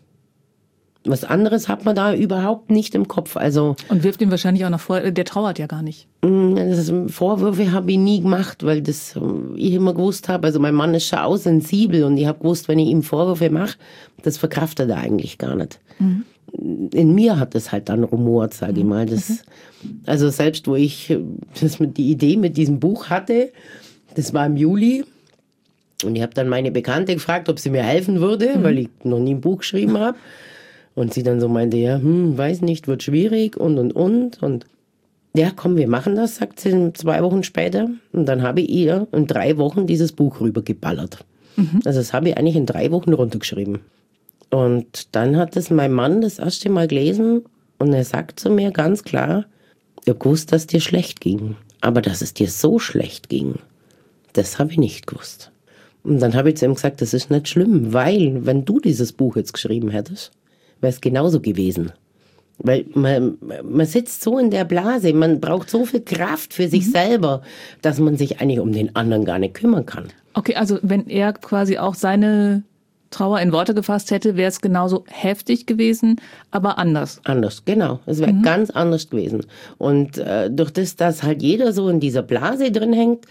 Was anderes hat man da überhaupt nicht im Kopf. Also Und wirft ihm wahrscheinlich auch noch vor, der trauert ja gar nicht. Vorwürfe habe ich nie gemacht, weil das ich immer gewusst habe, also mein Mann ist schon auch sensibel und ich habe gewusst, wenn ich ihm Vorwürfe mache, das verkraftet er eigentlich gar nicht. Mhm. In mir hat das halt dann rumort, sage ich mal. Also selbst wo ich die Idee mit diesem Buch hatte, das war im Juli. Und ich habe dann meine Bekannte gefragt, ob sie mir helfen würde, weil ich noch nie ein Buch geschrieben habe. Und sie dann so meinte, ja, weiß nicht, wird schwierig und. Und ja, komm, wir machen das, sagt sie 2 Wochen später. Und dann habe ich ihr in 3 Wochen dieses Buch rübergeballert. Also das habe ich eigentlich in 3 Wochen runtergeschrieben. Und dann hat es mein Mann das erste Mal gelesen und er sagt zu mir ganz klar, ich habe gewusst, dass dir schlecht ging. Aber dass es dir so schlecht ging, das habe ich nicht gewusst. Und dann habe ich zu ihm gesagt, das ist nicht schlimm, weil wenn du dieses Buch jetzt geschrieben hättest, wäre es genauso gewesen. Weil man sitzt so in der Blase, man braucht so viel Kraft für sich selber, dass man sich eigentlich um den anderen gar nicht kümmern kann. Okay, also wenn er quasi auch seine Trauer in Worte gefasst hätte, wäre es genauso heftig gewesen, aber anders. Anders, genau. Es wäre ganz anders gewesen. Und durch das, dass halt jeder so in dieser Blase drin hängt,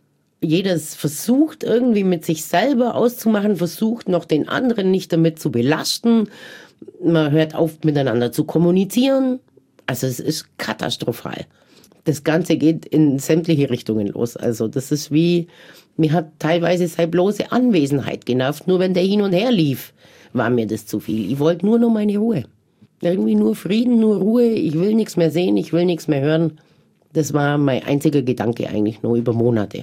jeder versucht irgendwie mit sich selber auszumachen, versucht noch den anderen nicht damit zu belasten. Man hört auf, miteinander zu kommunizieren. Also es ist katastrophal. Das Ganze geht in sämtliche Richtungen los. Also das ist wie, mir hat teilweise seine bloße Anwesenheit genervt. Nur wenn der hin und her lief, war mir das zu viel. Ich wollte nur noch meine Ruhe. Irgendwie nur Frieden, nur Ruhe. Ich will nichts mehr sehen, ich will nichts mehr hören. Das war mein einziger Gedanke eigentlich nur über Monate.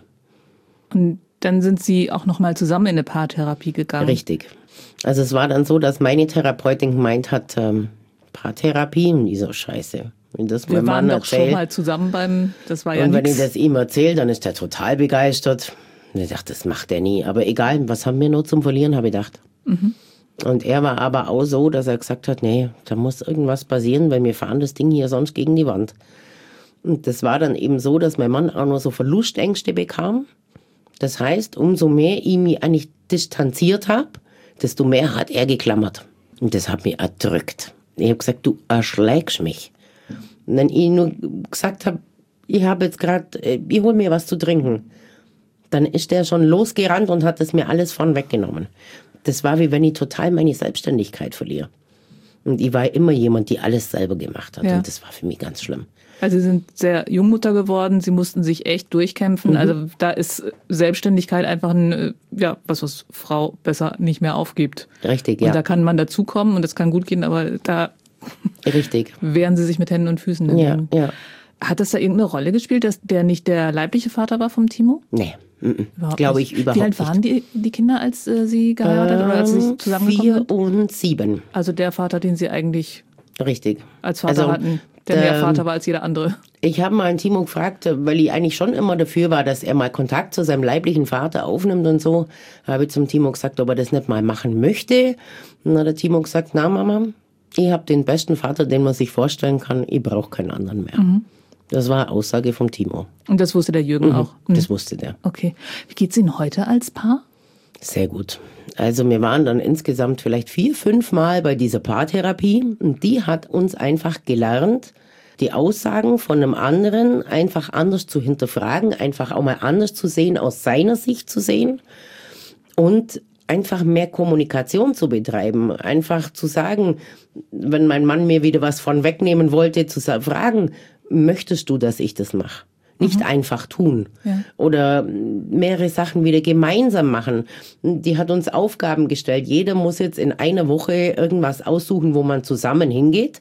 Und dann sind Sie auch noch mal zusammen in eine Paartherapie gegangen. Richtig. Also es war dann so, dass meine Therapeutin gemeint hat, Paartherapie, und ich so, scheiße. Wenn das Wir mein waren Mann doch schon erzählt, mal zusammen das war ja und wenn ich nichts. das ihm erzähle, dann ist er total begeistert. Und ich dachte, das macht er nie. Aber egal, was haben wir nur zum Verlieren, habe ich gedacht. Und er war aber auch so, dass er gesagt hat, nee, da muss irgendwas passieren, weil wir fahren das Ding hier sonst gegen die Wand. Und das war dann eben so, dass mein Mann auch noch so Verlustängste bekam. Das heißt, umso mehr ich mich eigentlich distanziert habe, desto mehr hat er geklammert. Und das hat mich erdrückt. Ich habe gesagt, du erschlägst mich. Und wenn ich nur gesagt habe, ich habe jetzt gerade, ich hol mir was zu trinken, dann ist der schon losgerannt und hat es mir alles von weggenommen. Das war wie wenn ich total meine Selbstständigkeit verliere. Und ich war immer jemand, die alles selber gemacht hat. Ja. Und das war für mich ganz schlimm. Also Sie sind sehr Jungmutter geworden, Sie mussten sich echt durchkämpfen. Also da ist Selbstständigkeit einfach ein, ja, was Frau besser nicht mehr aufgibt. Richtig, ja. Und da kann man dazukommen und das kann gut gehen, aber da Richtig. wehren Sie sich mit Händen und Füßen Ja, dagegen. ja. Hat das da irgendeine Rolle gespielt, dass der nicht der leibliche Vater war vom Timo? Nee, Glaube ich überhaupt nicht. Wie alt waren die Kinder, als sie geheiratet oder als sie sich zusammengekommen sind? 4 und 7. Also der Vater, den sie eigentlich Richtig. als Vater hatten, der mehr Vater war als jeder andere. Ich habe mal einen Timo gefragt, weil ich eigentlich schon immer dafür war, dass er mal Kontakt zu seinem leiblichen Vater aufnimmt und so. Habe ich zum Timo gesagt, ob er das nicht mal machen möchte. Und dann hat der Timo gesagt, na Mama, ich habe den besten Vater, den man sich vorstellen kann. Ich brauche keinen anderen mehr. Das war eine Aussage vom Timo. Und das wusste der Jürgen auch? Das wusste der. Okay. Wie geht's Ihnen heute als Paar? Sehr gut. Also wir waren dann insgesamt vielleicht 4, 5 Mal bei dieser Paartherapie. Und die hat uns einfach gelernt, die Aussagen von einem anderen einfach anders zu hinterfragen, einfach auch mal anders zu sehen, aus seiner Sicht zu sehen und einfach mehr Kommunikation zu betreiben. Einfach zu sagen, wenn mein Mann mir wieder was von wegnehmen wollte, zu fragen, möchtest du, dass ich das mache? Nicht einfach tun. Ja. Oder mehrere Sachen wieder gemeinsam machen. Die hat uns Aufgaben gestellt. Jeder muss jetzt in einer Woche irgendwas aussuchen, wo man zusammen hingeht.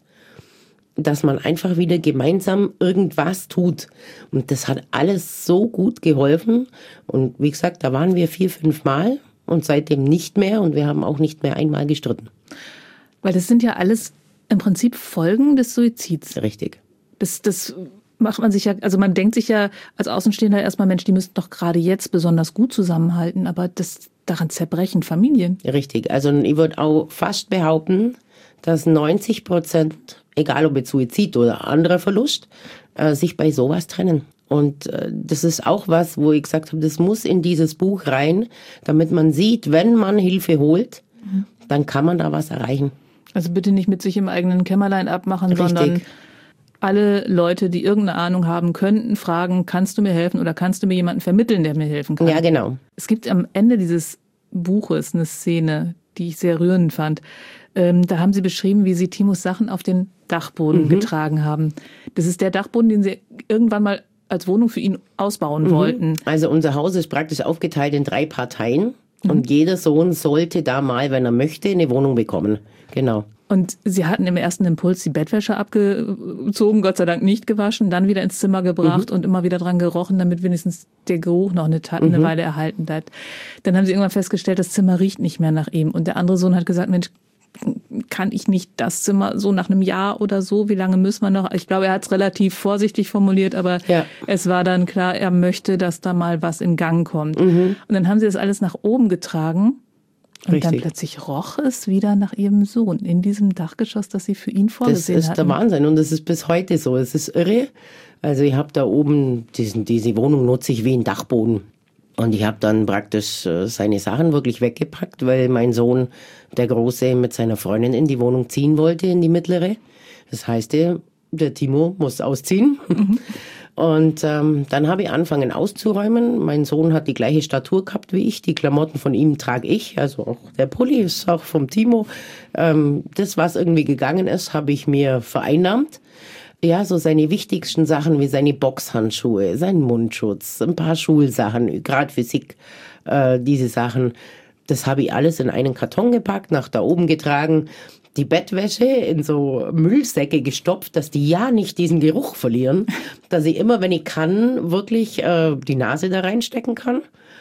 Dass man einfach wieder gemeinsam irgendwas tut. Und das hat alles so gut geholfen. Und wie gesagt, da waren wir 4, 5 Mal und seitdem nicht mehr. Und wir haben auch nicht mehr einmal gestritten. Weil das sind ja alles im Prinzip Folgen des Suizids. Richtig. Das macht man sich ja, also man denkt sich ja als Außenstehender erstmal, Mensch, die müssten doch gerade jetzt besonders gut zusammenhalten. Aber daran zerbrechen Familien. Richtig. Also ich würde auch fast behaupten, dass 90%, egal ob jetzt Suizid oder anderer Verlust, sich bei sowas trennen. Und das ist auch was, wo ich gesagt habe, das muss in dieses Buch rein, damit man sieht, wenn man Hilfe holt, dann kann man da was erreichen. Also bitte nicht mit sich im eigenen Kämmerlein abmachen, Richtig. Sondern alle Leute, die irgendeine Ahnung haben, könnten fragen, kannst du mir helfen oder kannst du mir jemanden vermitteln, der mir helfen kann? Ja, genau. Es gibt am Ende dieses Buches eine Szene, die ich sehr rührend fand. Da haben Sie beschrieben, wie Sie Timos Sachen auf den Dachboden getragen haben. Das ist der Dachboden, den Sie irgendwann mal als Wohnung für ihn ausbauen wollten. Also unser Haus ist praktisch aufgeteilt in 3 Parteien. Und jeder Sohn sollte da mal, wenn er möchte, eine Wohnung bekommen. Genau. Und Sie hatten im ersten Impuls die Bettwäsche abgezogen, Gott sei Dank nicht gewaschen, dann wieder ins Zimmer gebracht und immer wieder dran gerochen, damit wenigstens der Geruch noch eine Weile erhalten bleibt. Dann haben Sie irgendwann festgestellt, das Zimmer riecht nicht mehr nach ihm. Und der andere Sohn hat gesagt, Mensch, kann ich nicht das Zimmer so nach einem Jahr oder so, wie lange müssen wir noch? Ich glaube, er hat es relativ vorsichtig formuliert, aber es war dann klar, er möchte, dass da mal was in Gang kommt. Und dann haben Sie das alles nach oben getragen. Und dann plötzlich roch es wieder nach Ihrem Sohn in diesem Dachgeschoss, das Sie für ihn vorgesehen hatten. Das ist der Wahnsinn und das ist bis heute so. Es ist irre. Also ich habe da oben, diese Wohnung nutze ich wie ein Dachboden. Und ich habe dann praktisch seine Sachen wirklich weggepackt, weil mein Sohn, der Große, mit seiner Freundin in die Wohnung ziehen wollte, in die mittlere. Das heißt, der Timo muss ausziehen. Und dann habe ich angefangen auszuräumen. Mein Sohn hat die gleiche Statur gehabt wie ich. Die Klamotten von ihm trage ich. Also auch der Pulli ist auch vom Timo. Das, was irgendwie gegangen ist, habe ich mir vereinnahmt. Ja, so seine wichtigsten Sachen wie seine Boxhandschuhe, seinen Mundschutz, ein paar Schulsachen, gerade Physik, diese Sachen. Das habe ich alles in einen Karton gepackt, nach da oben getragen. Die Bettwäsche in so Müllsäcke gestopft, dass die ja nicht diesen Geruch verlieren. Dass ich immer, wenn ich kann, wirklich die Nase da reinstecken kann.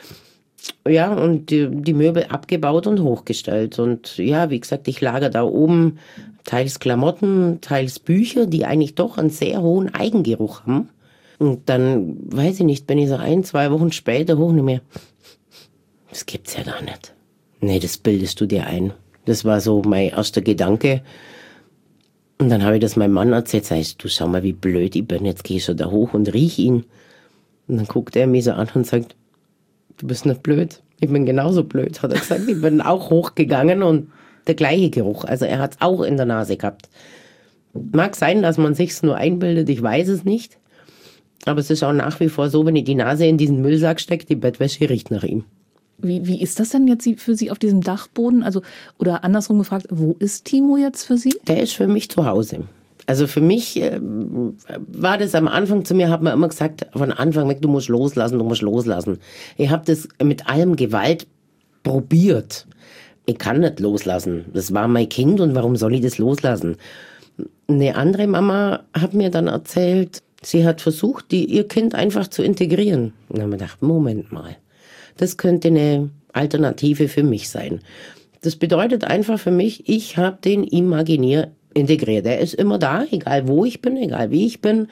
Ja, und die Möbel abgebaut und hochgestellt. Und ja, wie gesagt, ich lager da oben teils Klamotten, teils Bücher, die eigentlich doch einen sehr hohen Eigengeruch haben. Und dann, weiß ich nicht, bin ich so 1, 2 Wochen später hoch und mir, das gibt's ja gar nicht. Nee, das bildest du dir ein. Das war so mein erster Gedanke. Und dann habe ich das meinem Mann erzählt, sagst du, schau mal, wie blöd ich bin, jetzt geh ich so da hoch und riech ihn. Und dann guckt er mich so an und sagt, du bist nicht blöd, ich bin genauso blöd, hat er gesagt. Ich bin auch hochgegangen und der gleiche Geruch, also er hat es auch in der Nase gehabt. Mag sein, dass man sich's nur einbildet, ich weiß es nicht. Aber es ist auch nach wie vor so, wenn ich die Nase in diesen Müllsack stecke, die Bettwäsche riecht nach ihm. Wie ist das denn jetzt für Sie auf diesem Dachboden? Also, oder andersrum gefragt, wo ist Timo jetzt für Sie? Der ist für mich zu Hause. Also für mich war das am Anfang, zu mir hat man immer gesagt, von Anfang weg, du musst loslassen, du musst loslassen. Ich habe das mit allem Gewalt probiert. Ich kann nicht loslassen. Das war mein Kind und warum soll ich das loslassen? Eine andere Mama hat mir dann erzählt, sie hat versucht, ihr Kind einfach zu integrieren. Und dann habe ich gedacht, Moment mal. Das könnte eine Alternative für mich sein. Das bedeutet einfach für mich, ich habe den imaginär integriert. Er ist immer da, egal wo ich bin, egal wie ich bin,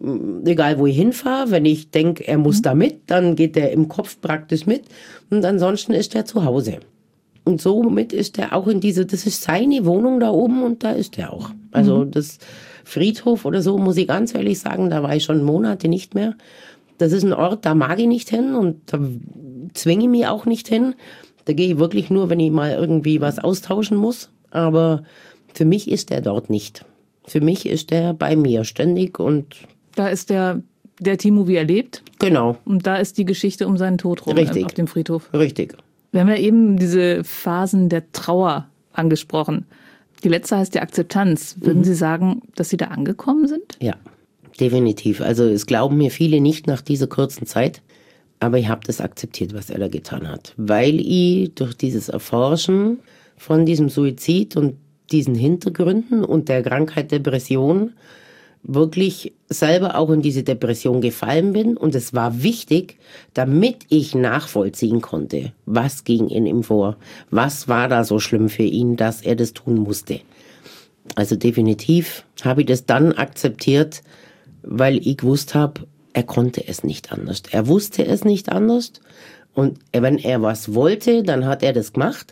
egal wo ich hinfahre. Wenn ich denke, er muss da mit, dann geht er im Kopf praktisch mit. Und ansonsten ist er zu Hause. Und somit ist er auch das ist seine Wohnung da oben und da ist er auch. Also das Friedhof oder so, muss ich ganz ehrlich sagen, da war ich schon Monate nicht mehr. Das ist ein Ort, da mag ich nicht hin und da zwinge ich mich auch nicht hin. Da gehe ich wirklich nur, wenn ich mal irgendwie was austauschen muss. Aber für mich ist er dort nicht. Für mich ist er bei mir ständig und... Da ist der Timo, wie er lebt. Genau. Und da ist die Geschichte um seinen Tod rum. Richtig. Auf dem Friedhof. Richtig. Wir haben ja eben diese Phasen der Trauer angesprochen. Die letzte heißt die Akzeptanz. Würden Sie sagen, dass Sie da angekommen sind? Ja, definitiv. Also es glauben mir viele nicht nach dieser kurzen Zeit. Aber ich habe das akzeptiert, was er da getan hat. Weil ich durch dieses Erforschen von diesem Suizid und diesen Hintergründen und der Krankheit Depression wirklich selber auch in diese Depression gefallen bin. Und es war wichtig, damit ich nachvollziehen konnte, was ging in ihm vor. Was war da so schlimm für ihn, dass er das tun musste. Also definitiv habe ich das dann akzeptiert, weil ich gewusst habe, er konnte es nicht anders. Er wusste es nicht anders. Und wenn er was wollte, dann hat er das gemacht.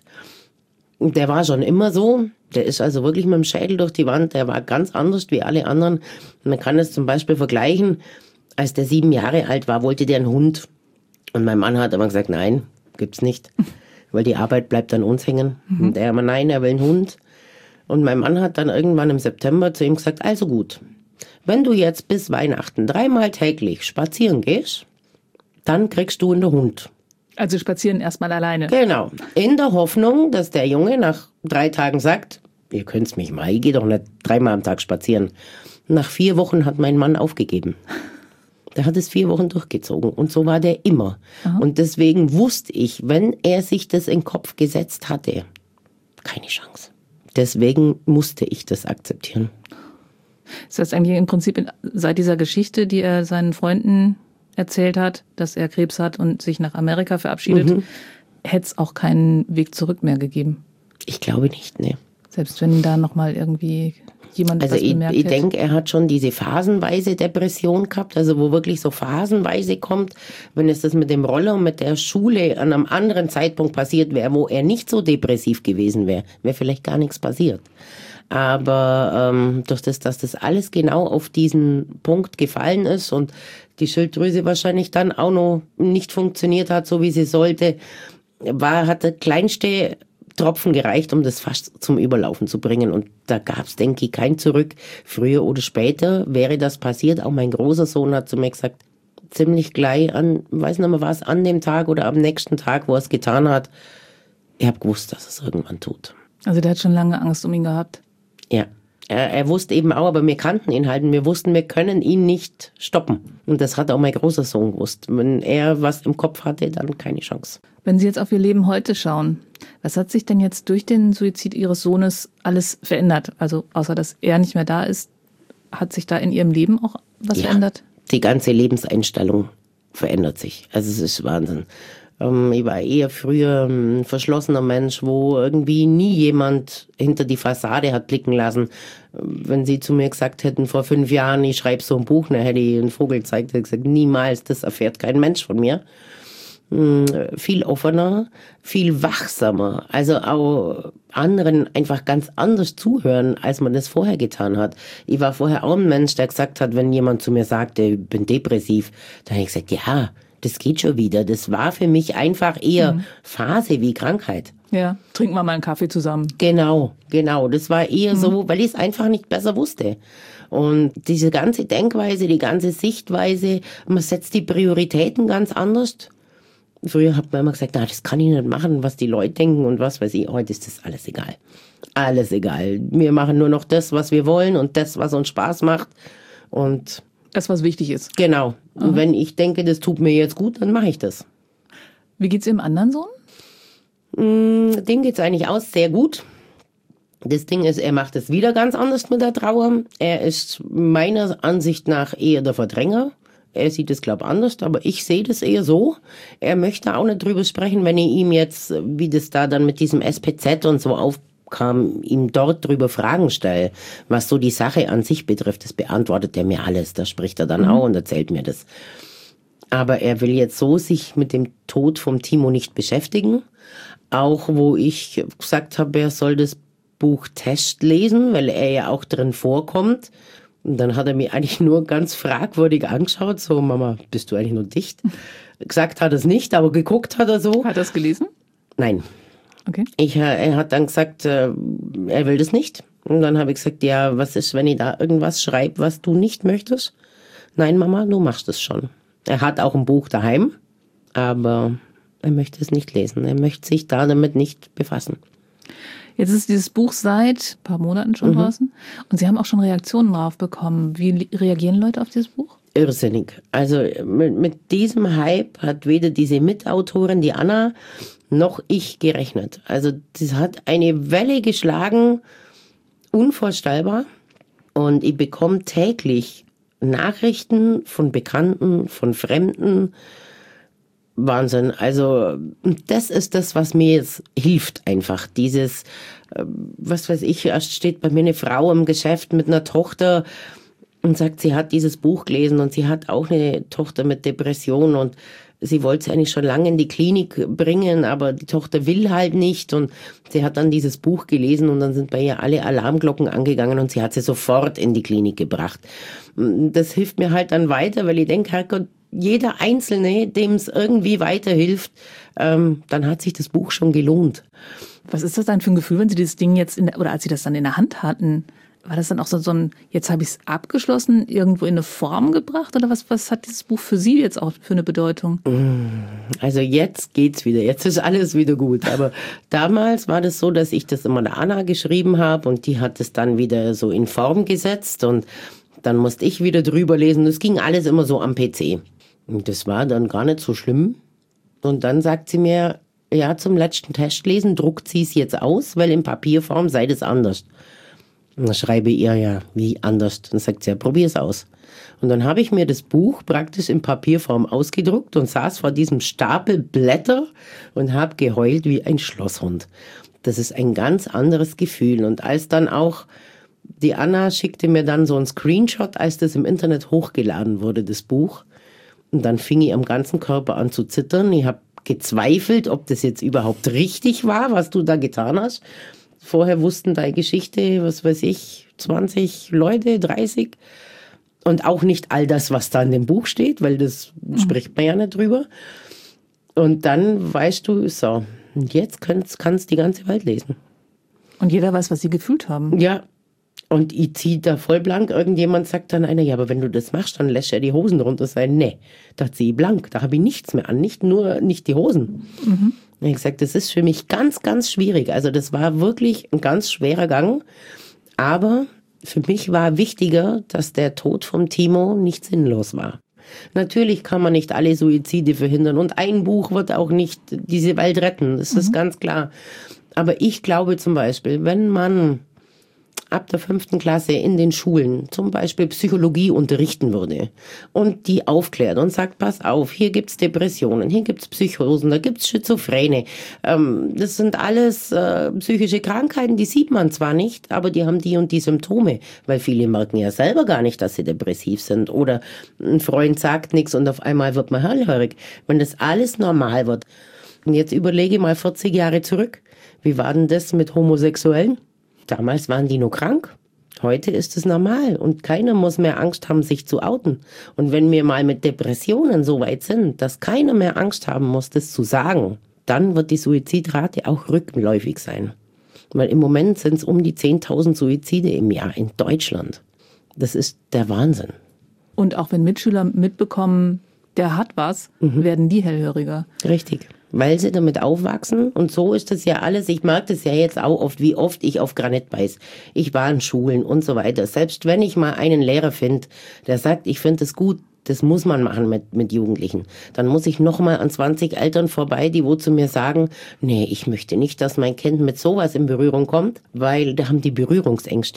Und der war schon immer so. Der ist also wirklich mit dem Schädel durch die Wand. Der war ganz anders wie alle anderen. Man kann es zum Beispiel vergleichen. Als der 7 Jahre alt war, wollte der einen Hund. Und mein Mann hat aber gesagt, nein, gibt's nicht. Weil die Arbeit bleibt an uns hängen. Und er aber, nein, er will einen Hund. Und mein Mann hat dann irgendwann im September zu ihm gesagt, also gut, wenn du jetzt bis Weihnachten 3-mal täglich spazieren gehst, dann kriegst du einen Hund. Also spazieren erstmal alleine. Genau. In der Hoffnung, dass der Junge nach 3 Tagen sagt, ihr könnt's mich mal, ich gehe doch nicht 3-mal am Tag spazieren. Nach 4 Wochen hat mein Mann aufgegeben. Der hat es 4 Wochen durchgezogen und so war der immer. Aha. Und deswegen wusste ich, wenn er sich das in den Kopf gesetzt hatte, keine Chance. Deswegen musste ich das akzeptieren. Das heißt eigentlich im Prinzip seit dieser Geschichte, die er seinen Freunden erzählt hat, dass er Krebs hat und sich nach Amerika verabschiedet, hätte es auch keinen Weg zurück mehr gegeben. Ich glaube nicht, ne. Selbst wenn da nochmal irgendwie jemand was bemerkt hätte. Ich denke, er hat schon diese phasenweise Depression gehabt, also wo wirklich so phasenweise kommt, wenn es das mit dem Roller und mit der Schule an einem anderen Zeitpunkt passiert wäre, wo er nicht so depressiv gewesen wäre, wäre vielleicht gar nichts passiert. Aber durch das, dass das alles genau auf diesen Punkt gefallen ist und die Schilddrüse wahrscheinlich dann auch noch nicht funktioniert hat, so wie sie sollte, hat der kleinste Tropfen gereicht, um das fast zum Überlaufen zu bringen. Und da gab es, denke ich, kein Zurück. Früher oder später wäre das passiert. Auch mein großer Sohn hat zu mir gesagt, ziemlich gleich weiß nicht mehr was, an dem Tag oder am nächsten Tag, wo er es getan hat. Ich habe gewusst, dass es irgendwann tut. Also der hat schon lange Angst um ihn gehabt. Ja, er wusste eben auch, aber wir kannten ihn halt und wir wussten, wir können ihn nicht stoppen. Und das hat auch mein großer Sohn gewusst. Wenn er was im Kopf hatte, dann keine Chance. Wenn Sie jetzt auf Ihr Leben heute schauen, was hat sich denn jetzt durch den Suizid Ihres Sohnes alles verändert? Also außer, dass er nicht mehr da ist, hat sich da in Ihrem Leben auch was verändert? Die ganze Lebenseinstellung verändert sich. Also es ist Wahnsinn. Ich war eher früher ein verschlossener Mensch, wo irgendwie nie jemand hinter die Fassade hat blicken lassen. Wenn Sie zu mir gesagt hätten, vor 5 Jahren, ich schreibe so ein Buch, dann hätte ich einen Vogel gezeigt, hätte gesagt, niemals, das erfährt kein Mensch von mir. Viel offener, viel wachsamer, also auch anderen einfach ganz anders zuhören, als man das vorher getan hat. Ich war vorher auch ein Mensch, der gesagt hat, wenn jemand zu mir sagte, ich bin depressiv, dann habe ich gesagt, ja, das geht schon wieder. Das war für mich einfach eher Phase wie Krankheit. Ja, trinken wir mal einen Kaffee zusammen. Genau. Das war eher so, weil ich es einfach nicht besser wusste. Und diese ganze Denkweise, die ganze Sichtweise, man setzt die Prioritäten ganz anders. Früher hat man immer gesagt, das kann ich nicht machen, was die Leute denken und was weiß ich. Heute ist das alles egal. Alles egal. Wir machen nur noch das, was wir wollen und das, was uns Spaß macht. Und das, was wichtig ist. Genau. Und wenn ich denke, das tut mir jetzt gut, dann mache ich das. Wie geht's Ihrem anderen Sohn? Dem geht's eigentlich auch sehr gut. Das Ding ist, er macht es wieder ganz anders mit der Trauer. Er ist meiner Ansicht nach eher der Verdränger. Er sieht es, glaube ich, anders, aber ich sehe das eher so. Er möchte auch nicht drüber sprechen, wenn ich ihm jetzt, wie das da dann mit diesem SPZ und so aufkam, ihm dort drüber Fragen stelle, was so die Sache an sich betrifft. Das beantwortet er mir alles. Da spricht er dann auch und erzählt mir das. Aber er will jetzt so sich mit dem Tod vom Timo nicht beschäftigen. Auch wo ich gesagt habe, er soll das Buch Test lesen, weil er ja auch drin vorkommt. Und dann hat er mich eigentlich nur ganz fragwürdig angeschaut. So, Mama, bist du eigentlich nur dicht? Gesagt hat er es nicht, aber geguckt hat er so. Hat er es gelesen? Nein. Okay. Er hat dann gesagt, er will das nicht. Und dann habe ich gesagt, ja, was ist, wenn ich da irgendwas schreibe, was du nicht möchtest? Nein, Mama, du machst es schon. Er hat auch ein Buch daheim, aber er möchte es nicht lesen. Er möchte sich damit nicht befassen. Jetzt ist dieses Buch seit ein paar Monaten schon draußen und Sie haben auch schon Reaktionen drauf bekommen. Wie reagieren Leute auf dieses Buch? Irrsinnig. Also mit diesem Hype hat weder diese Mitautorin, die Anna, noch ich gerechnet. Also das hat eine Welle geschlagen, unvorstellbar. Und ich bekomme täglich Nachrichten von Bekannten, von Fremden. Wahnsinn. Also das ist das, was mir jetzt hilft einfach. Dieses, was weiß ich, erst steht bei mir eine Frau im Geschäft mit einer Tochter und sagt, sie hat dieses Buch gelesen und sie hat auch eine Tochter mit Depression und sie wollte sie eigentlich schon lange in die Klinik bringen, aber die Tochter will halt nicht und sie hat dann dieses Buch gelesen und dann sind bei ihr alle Alarmglocken angegangen und sie hat sie sofort in die Klinik gebracht. Das hilft mir halt dann weiter, weil ich denke, Herrgott, jeder Einzelne, dem es irgendwie weiterhilft, dann hat sich das Buch schon gelohnt. Was ist das dann für ein Gefühl, wenn Sie dieses Ding jetzt, oder als Sie das dann in der Hand hatten, war das dann auch so ein, jetzt habe ich es abgeschlossen, irgendwo in eine Form gebracht? Oder was hat dieses Buch für Sie jetzt auch für eine Bedeutung? Also jetzt geht's wieder, jetzt ist alles wieder gut. Aber damals war das so, dass ich das immer der Anna geschrieben habe und die hat es dann wieder so in Form gesetzt und dann musste ich wieder drüber lesen. Das ging alles immer so am PC. Und das war dann gar nicht so schlimm. Und dann sagt sie mir, ja, zum letzten Testlesen druckt sie es jetzt aus, weil in Papierform sei das anders. Und dann schreibe ich ihr, ja, wie anders? Dann sagt sie, ja, probier es aus. Und dann habe ich mir das Buch praktisch in Papierform ausgedruckt und saß vor diesem Stapel Blätter und habe geheult wie ein Schlosshund. Das ist ein ganz anderes Gefühl. Und als dann auch die Anna schickte mir dann so einen Screenshot, als das im Internet hochgeladen wurde, das Buch. Und dann fing ich am ganzen Körper an zu zittern. Ich habe gezweifelt, ob das jetzt überhaupt richtig war, was du da getan hast. Vorher wussten deine Geschichte, was weiß ich, 20 Leute, 30. Und auch nicht all das, was da in dem Buch steht, weil das spricht man ja nicht drüber. Und dann weißt du, so, und jetzt kannst die ganze Welt lesen. Und jeder weiß, was Sie gefühlt haben. Ja. Und ich ziehe da voll blank. Irgendjemand sagt dann einer, ja, aber wenn du das machst, dann lässt ja die Hosen runter sein. Nee, da ziehe ich blank. Da habe ich nichts mehr an. Nicht die Hosen. Ich habe gesagt, das ist für mich ganz, ganz schwierig. Also das war wirklich ein ganz schwerer Gang. Aber für mich war wichtiger, dass der Tod vom Timo nicht sinnlos war. Natürlich kann man nicht alle Suizide verhindern. Und ein Buch wird auch nicht diese Welt retten. Das ist ganz klar. Aber ich glaube zum Beispiel, wenn man ab der 5. Klasse in den Schulen zum Beispiel Psychologie unterrichten würde und die aufklärt und sagt, pass auf, hier gibt's Depressionen, hier gibt's Psychosen, da gibt's Schizophrene. Das sind alles psychische Krankheiten, die sieht man zwar nicht, aber die haben die und die Symptome, weil viele merken ja selber gar nicht, dass sie depressiv sind oder ein Freund sagt nichts und auf einmal wird man hellhörig. Wenn das alles normal wird. Und jetzt überlege mal 40 Jahre zurück, wie war denn das mit Homosexuellen? Damals waren die nur krank. Heute ist es normal und keiner muss mehr Angst haben, sich zu outen. Und wenn wir mal mit Depressionen so weit sind, dass keiner mehr Angst haben muss, das zu sagen, dann wird die Suizidrate auch rückläufig sein. Weil im Moment sind es um die 10.000 Suizide im Jahr in Deutschland. Das ist der Wahnsinn. Und auch wenn Mitschüler mitbekommen, der hat was, werden die hellhöriger. Richtig. Weil sie damit aufwachsen und so ist das ja alles. Ich merke das ja jetzt auch oft, wie oft ich auf Granit beiß. Ich war in Schulen und so weiter. Selbst wenn ich mal einen Lehrer finde, der sagt, ich finde es gut, das muss man machen mit Jugendlichen. Dann muss ich nochmal an 20 Eltern vorbei, die wo zu mir sagen, nee, ich möchte nicht, dass mein Kind mit sowas in Berührung kommt, weil da haben die Berührungsängste.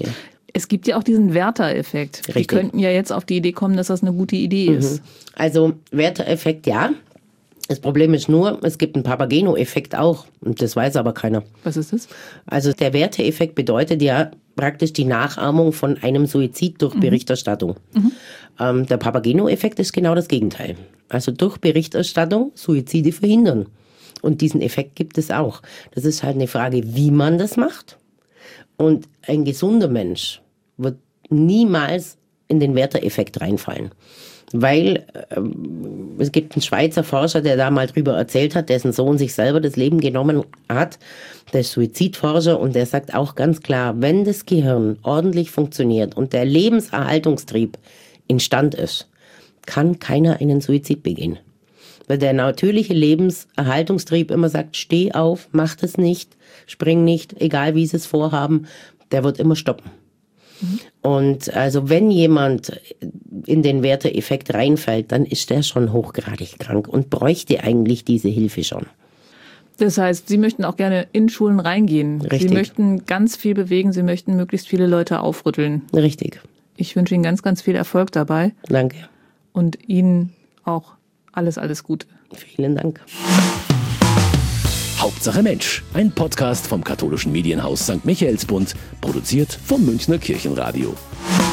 Es gibt ja auch diesen Werther-Effekt. Die Richtig. könnten ja jetzt auf die Idee kommen, dass das eine gute Idee ist. Also Werther-Effekt, ja. Das Problem ist nur, es gibt einen Papageno-Effekt auch. Und das weiß aber keiner. Was ist das? Also der Werther-Effekt bedeutet ja praktisch die Nachahmung von einem Suizid durch Berichterstattung. Der Papageno-Effekt ist genau das Gegenteil. Also durch Berichterstattung Suizide verhindern. Und diesen Effekt gibt es auch. Das ist halt eine Frage, wie man das macht. Und ein gesunder Mensch wird niemals in den Werther-Effekt reinfallen. Weil es gibt einen Schweizer Forscher, der da mal drüber erzählt hat, dessen Sohn sich selber das Leben genommen hat. Der ist Suizidforscher und der sagt auch ganz klar, wenn das Gehirn ordentlich funktioniert und der Lebenserhaltungstrieb instand ist, kann keiner einen Suizid begehen. Weil der natürliche Lebenserhaltungstrieb immer sagt, steh auf, mach das nicht, spring nicht, egal wie sie es vorhaben, der wird immer stoppen. Und also wenn jemand in den Werther-Effekt reinfällt, dann ist der schon hochgradig krank und bräuchte eigentlich diese Hilfe schon. Das heißt, Sie möchten auch gerne in Schulen reingehen. Richtig. Sie möchten ganz viel bewegen, Sie möchten möglichst viele Leute aufrütteln. Richtig. Ich wünsche Ihnen ganz, ganz viel Erfolg dabei Danke. und Ihnen auch alles Gute. Vielen Dank. Hauptsache Mensch, ein Podcast vom katholischen Medienhaus St. Michaelsbund, produziert vom Münchner Kirchenradio.